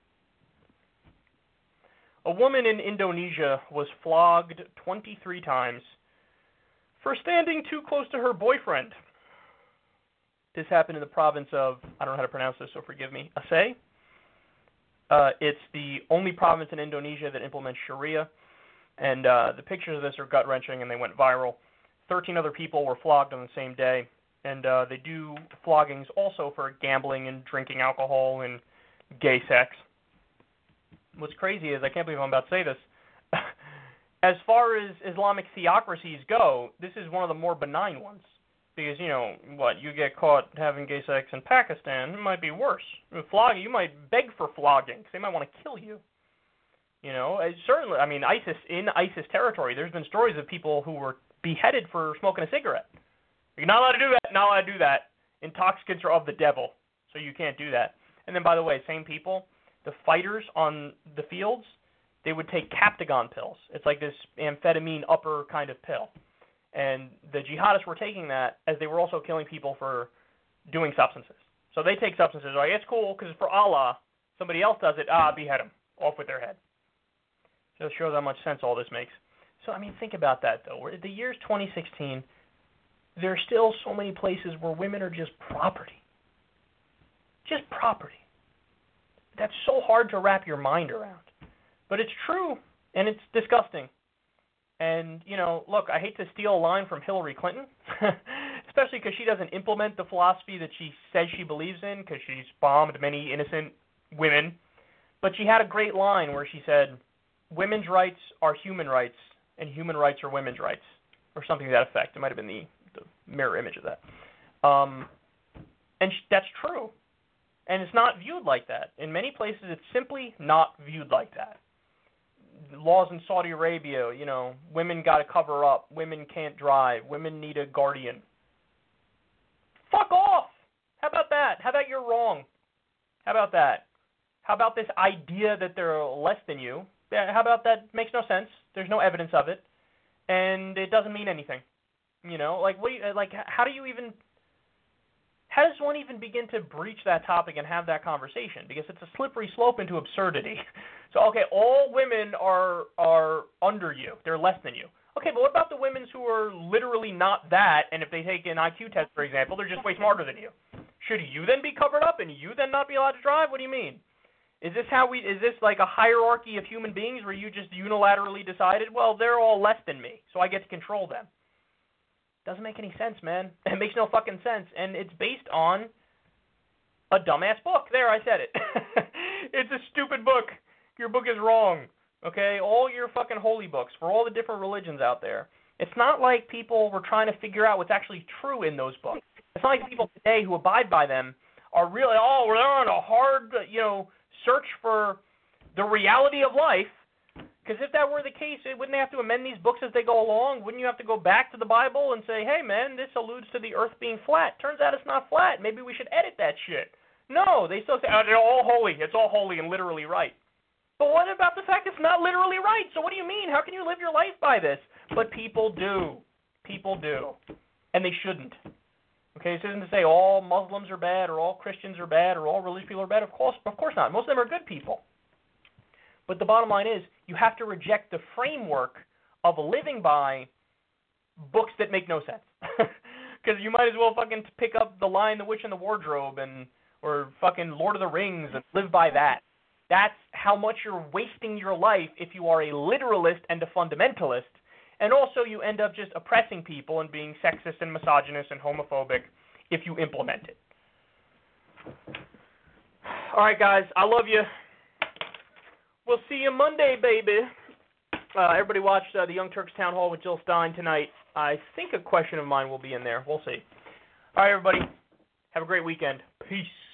A woman in Indonesia was flogged 23 times for standing too close to her boyfriend. This happened in the province of, I don't know how to pronounce this, so forgive me, Aceh. It's the only province in Indonesia that implements Sharia, and the pictures of this are gut-wrenching, and they went viral. 13 other people were flogged on the same day, and they do floggings also for gambling and drinking alcohol and gay sex. What's crazy is, I can't believe I'm about to say this, as far as Islamic theocracies go, this is one of the more benign ones. Because, you get caught having gay sex in Pakistan, it might be worse. Flogging, you might beg for flogging, because they might want to kill you. Certainly, ISIS territory, there's been stories of people who were beheaded for smoking a cigarette. You're not allowed to do that, not allowed to do that. Intoxicants are of the devil, so you can't do that. And then, by the way, same people, the fighters on the fields, they would take Captagon pills. It's like this amphetamine upper kind of pill. And the jihadists were taking that as they were also killing people for doing substances. So they take substances, like, it's cool because it's for Allah. Somebody else does it, behead them, off with their head. So it shows how much sense all this makes. So, think about that, though. The year's 2016, there are still so many places where women are just property. Just property. That's so hard to wrap your mind around. But it's true, and it's disgusting. And, look, I hate to steal a line from Hillary Clinton, especially because she doesn't implement the philosophy that she says she believes in, because she's bombed many innocent women. But she had a great line where she said, women's rights are human rights, and human rights are women's rights, or something to that effect. It might have been the mirror image of that. And that's true. And it's not viewed like that. In many places, it's simply not viewed like that. Laws in Saudi Arabia, women got to cover up, women can't drive, women need a guardian. Fuck off! How about that? How about you're wrong? How about that? How about this idea that they're less than you? How about that? Makes no sense. There's no evidence of it, and it doesn't mean anything. How does one even begin to breach that topic and have that conversation? Because it's a slippery slope into absurdity. So, okay, all women are under you. They're less than you. Okay, but what about the women who are literally not that, and if they take an IQ test, for example, they're just way smarter than you? Should you then be covered up and you then not be allowed to drive? What do you mean? Is this like a hierarchy of human beings where you just unilaterally decided, well, they're all less than me, so I get to control them? Doesn't make any sense, man. It makes no fucking sense. And it's based on a dumbass book. There, I said it. It's a stupid book. Your book is wrong. Okay? All your fucking holy books for all the different religions out there. It's not like people were trying to figure out what's actually true in those books. It's not like people today who abide by them are really, they're on a hard, search for the reality of life, Because if that were the case, wouldn't they have to amend these books as they go along? Wouldn't you have to go back to the Bible and say, hey, man, this alludes to the earth being flat. Turns out it's not flat. Maybe we should edit that shit. No, they still say, oh, they're all holy. It's all holy and literally right. But what about the fact it's not literally right? So what do you mean? How can you live your life by this? But people do. People do. And they shouldn't. Okay, this isn't to say all Muslims are bad or all Christians are bad or all religious people are bad. Of course not. Most of them are good people. But the bottom line is you have to reject the framework of living by books that make no sense. Because you might as well fucking pick up The Lion, the Witch, and the Wardrobe or fucking Lord of the Rings and live by that. That's how much you're wasting your life if you are a literalist and a fundamentalist. And also you end up just oppressing people and being sexist and misogynist and homophobic if you implement it. All right, guys, I love you. We'll see you Monday, baby. Everybody watched the Young Turks Town Hall with Jill Stein tonight. I think a question of mine will be in there. We'll see. All right, everybody. Have a great weekend. Peace.